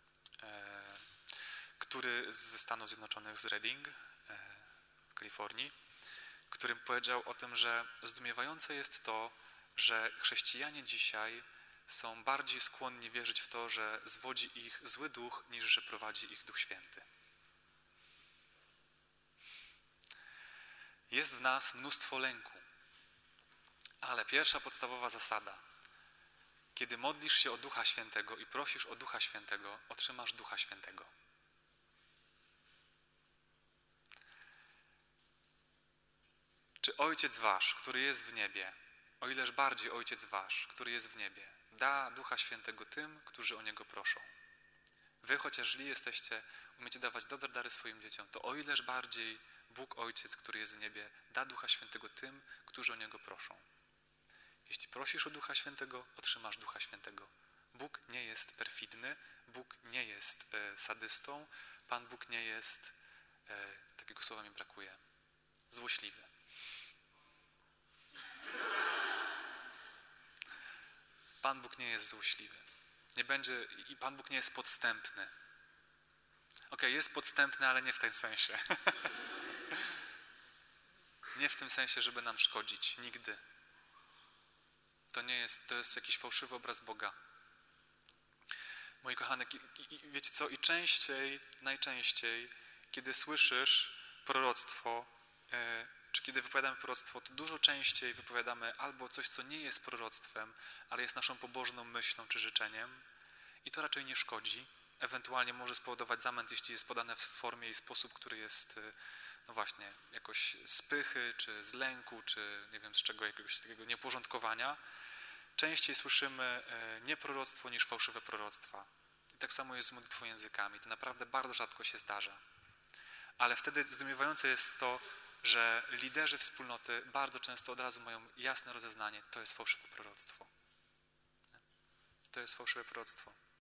który ze Stanów Zjednoczonych, z Redding w Kalifornii, który powiedział o tym, że zdumiewające jest to, że chrześcijanie dzisiaj są bardziej skłonni wierzyć w to, że zwodzi ich zły duch, niż że prowadzi ich Duch Święty. Jest w nas mnóstwo lęku, ale pierwsza podstawowa zasada, kiedy modlisz się o Ducha Świętego i prosisz o Ducha Świętego, otrzymasz Ducha Świętego. Czy Ojciec wasz, który jest w niebie, o ileż bardziej Ojciec wasz, który jest w niebie, da Ducha Świętego tym, którzy o Niego proszą. Wy, chociaż źli jesteście, umiecie dawać dobre dary swoim dzieciom, to o ileż bardziej Bóg Ojciec, który jest w niebie, da Ducha Świętego tym, którzy o Niego proszą. Jeśli prosisz o Ducha Świętego, otrzymasz Ducha Świętego. Bóg nie jest perfidny, Bóg nie jest sadystą, Pan Bóg nie jest, takiego słowa mi brakuje, złośliwy. Pan Bóg nie jest złośliwy. I Pan Bóg nie jest podstępny. Okej, jest podstępny, ale nie w tym sensie. Nie w tym sensie, żeby nam szkodzić. Nigdy. To jest jakiś fałszywy obraz Boga. Moi kochane, wiecie co? I najczęściej, kiedy słyszysz proroctwo, czy kiedy wypowiadamy proroctwo, to dużo częściej wypowiadamy albo coś, co nie jest proroctwem, ale jest naszą pobożną myślą czy życzeniem i to raczej nie szkodzi. Ewentualnie może spowodować zamęt, jeśli jest podane w formie i sposób, który jest, no właśnie, jakoś z pychy, czy z lęku, czy nie wiem z czego, jakiegoś takiego nieporządkowania. Częściej słyszymy nie proroctwo niż fałszywe proroctwa. I tak samo jest z modlitwą językami. To naprawdę bardzo rzadko się zdarza. Ale wtedy zdumiewające jest to, że liderzy wspólnoty bardzo często od razu mają jasne rozeznanie, to jest fałszywe proroctwo. To jest fałszywe proroctwo.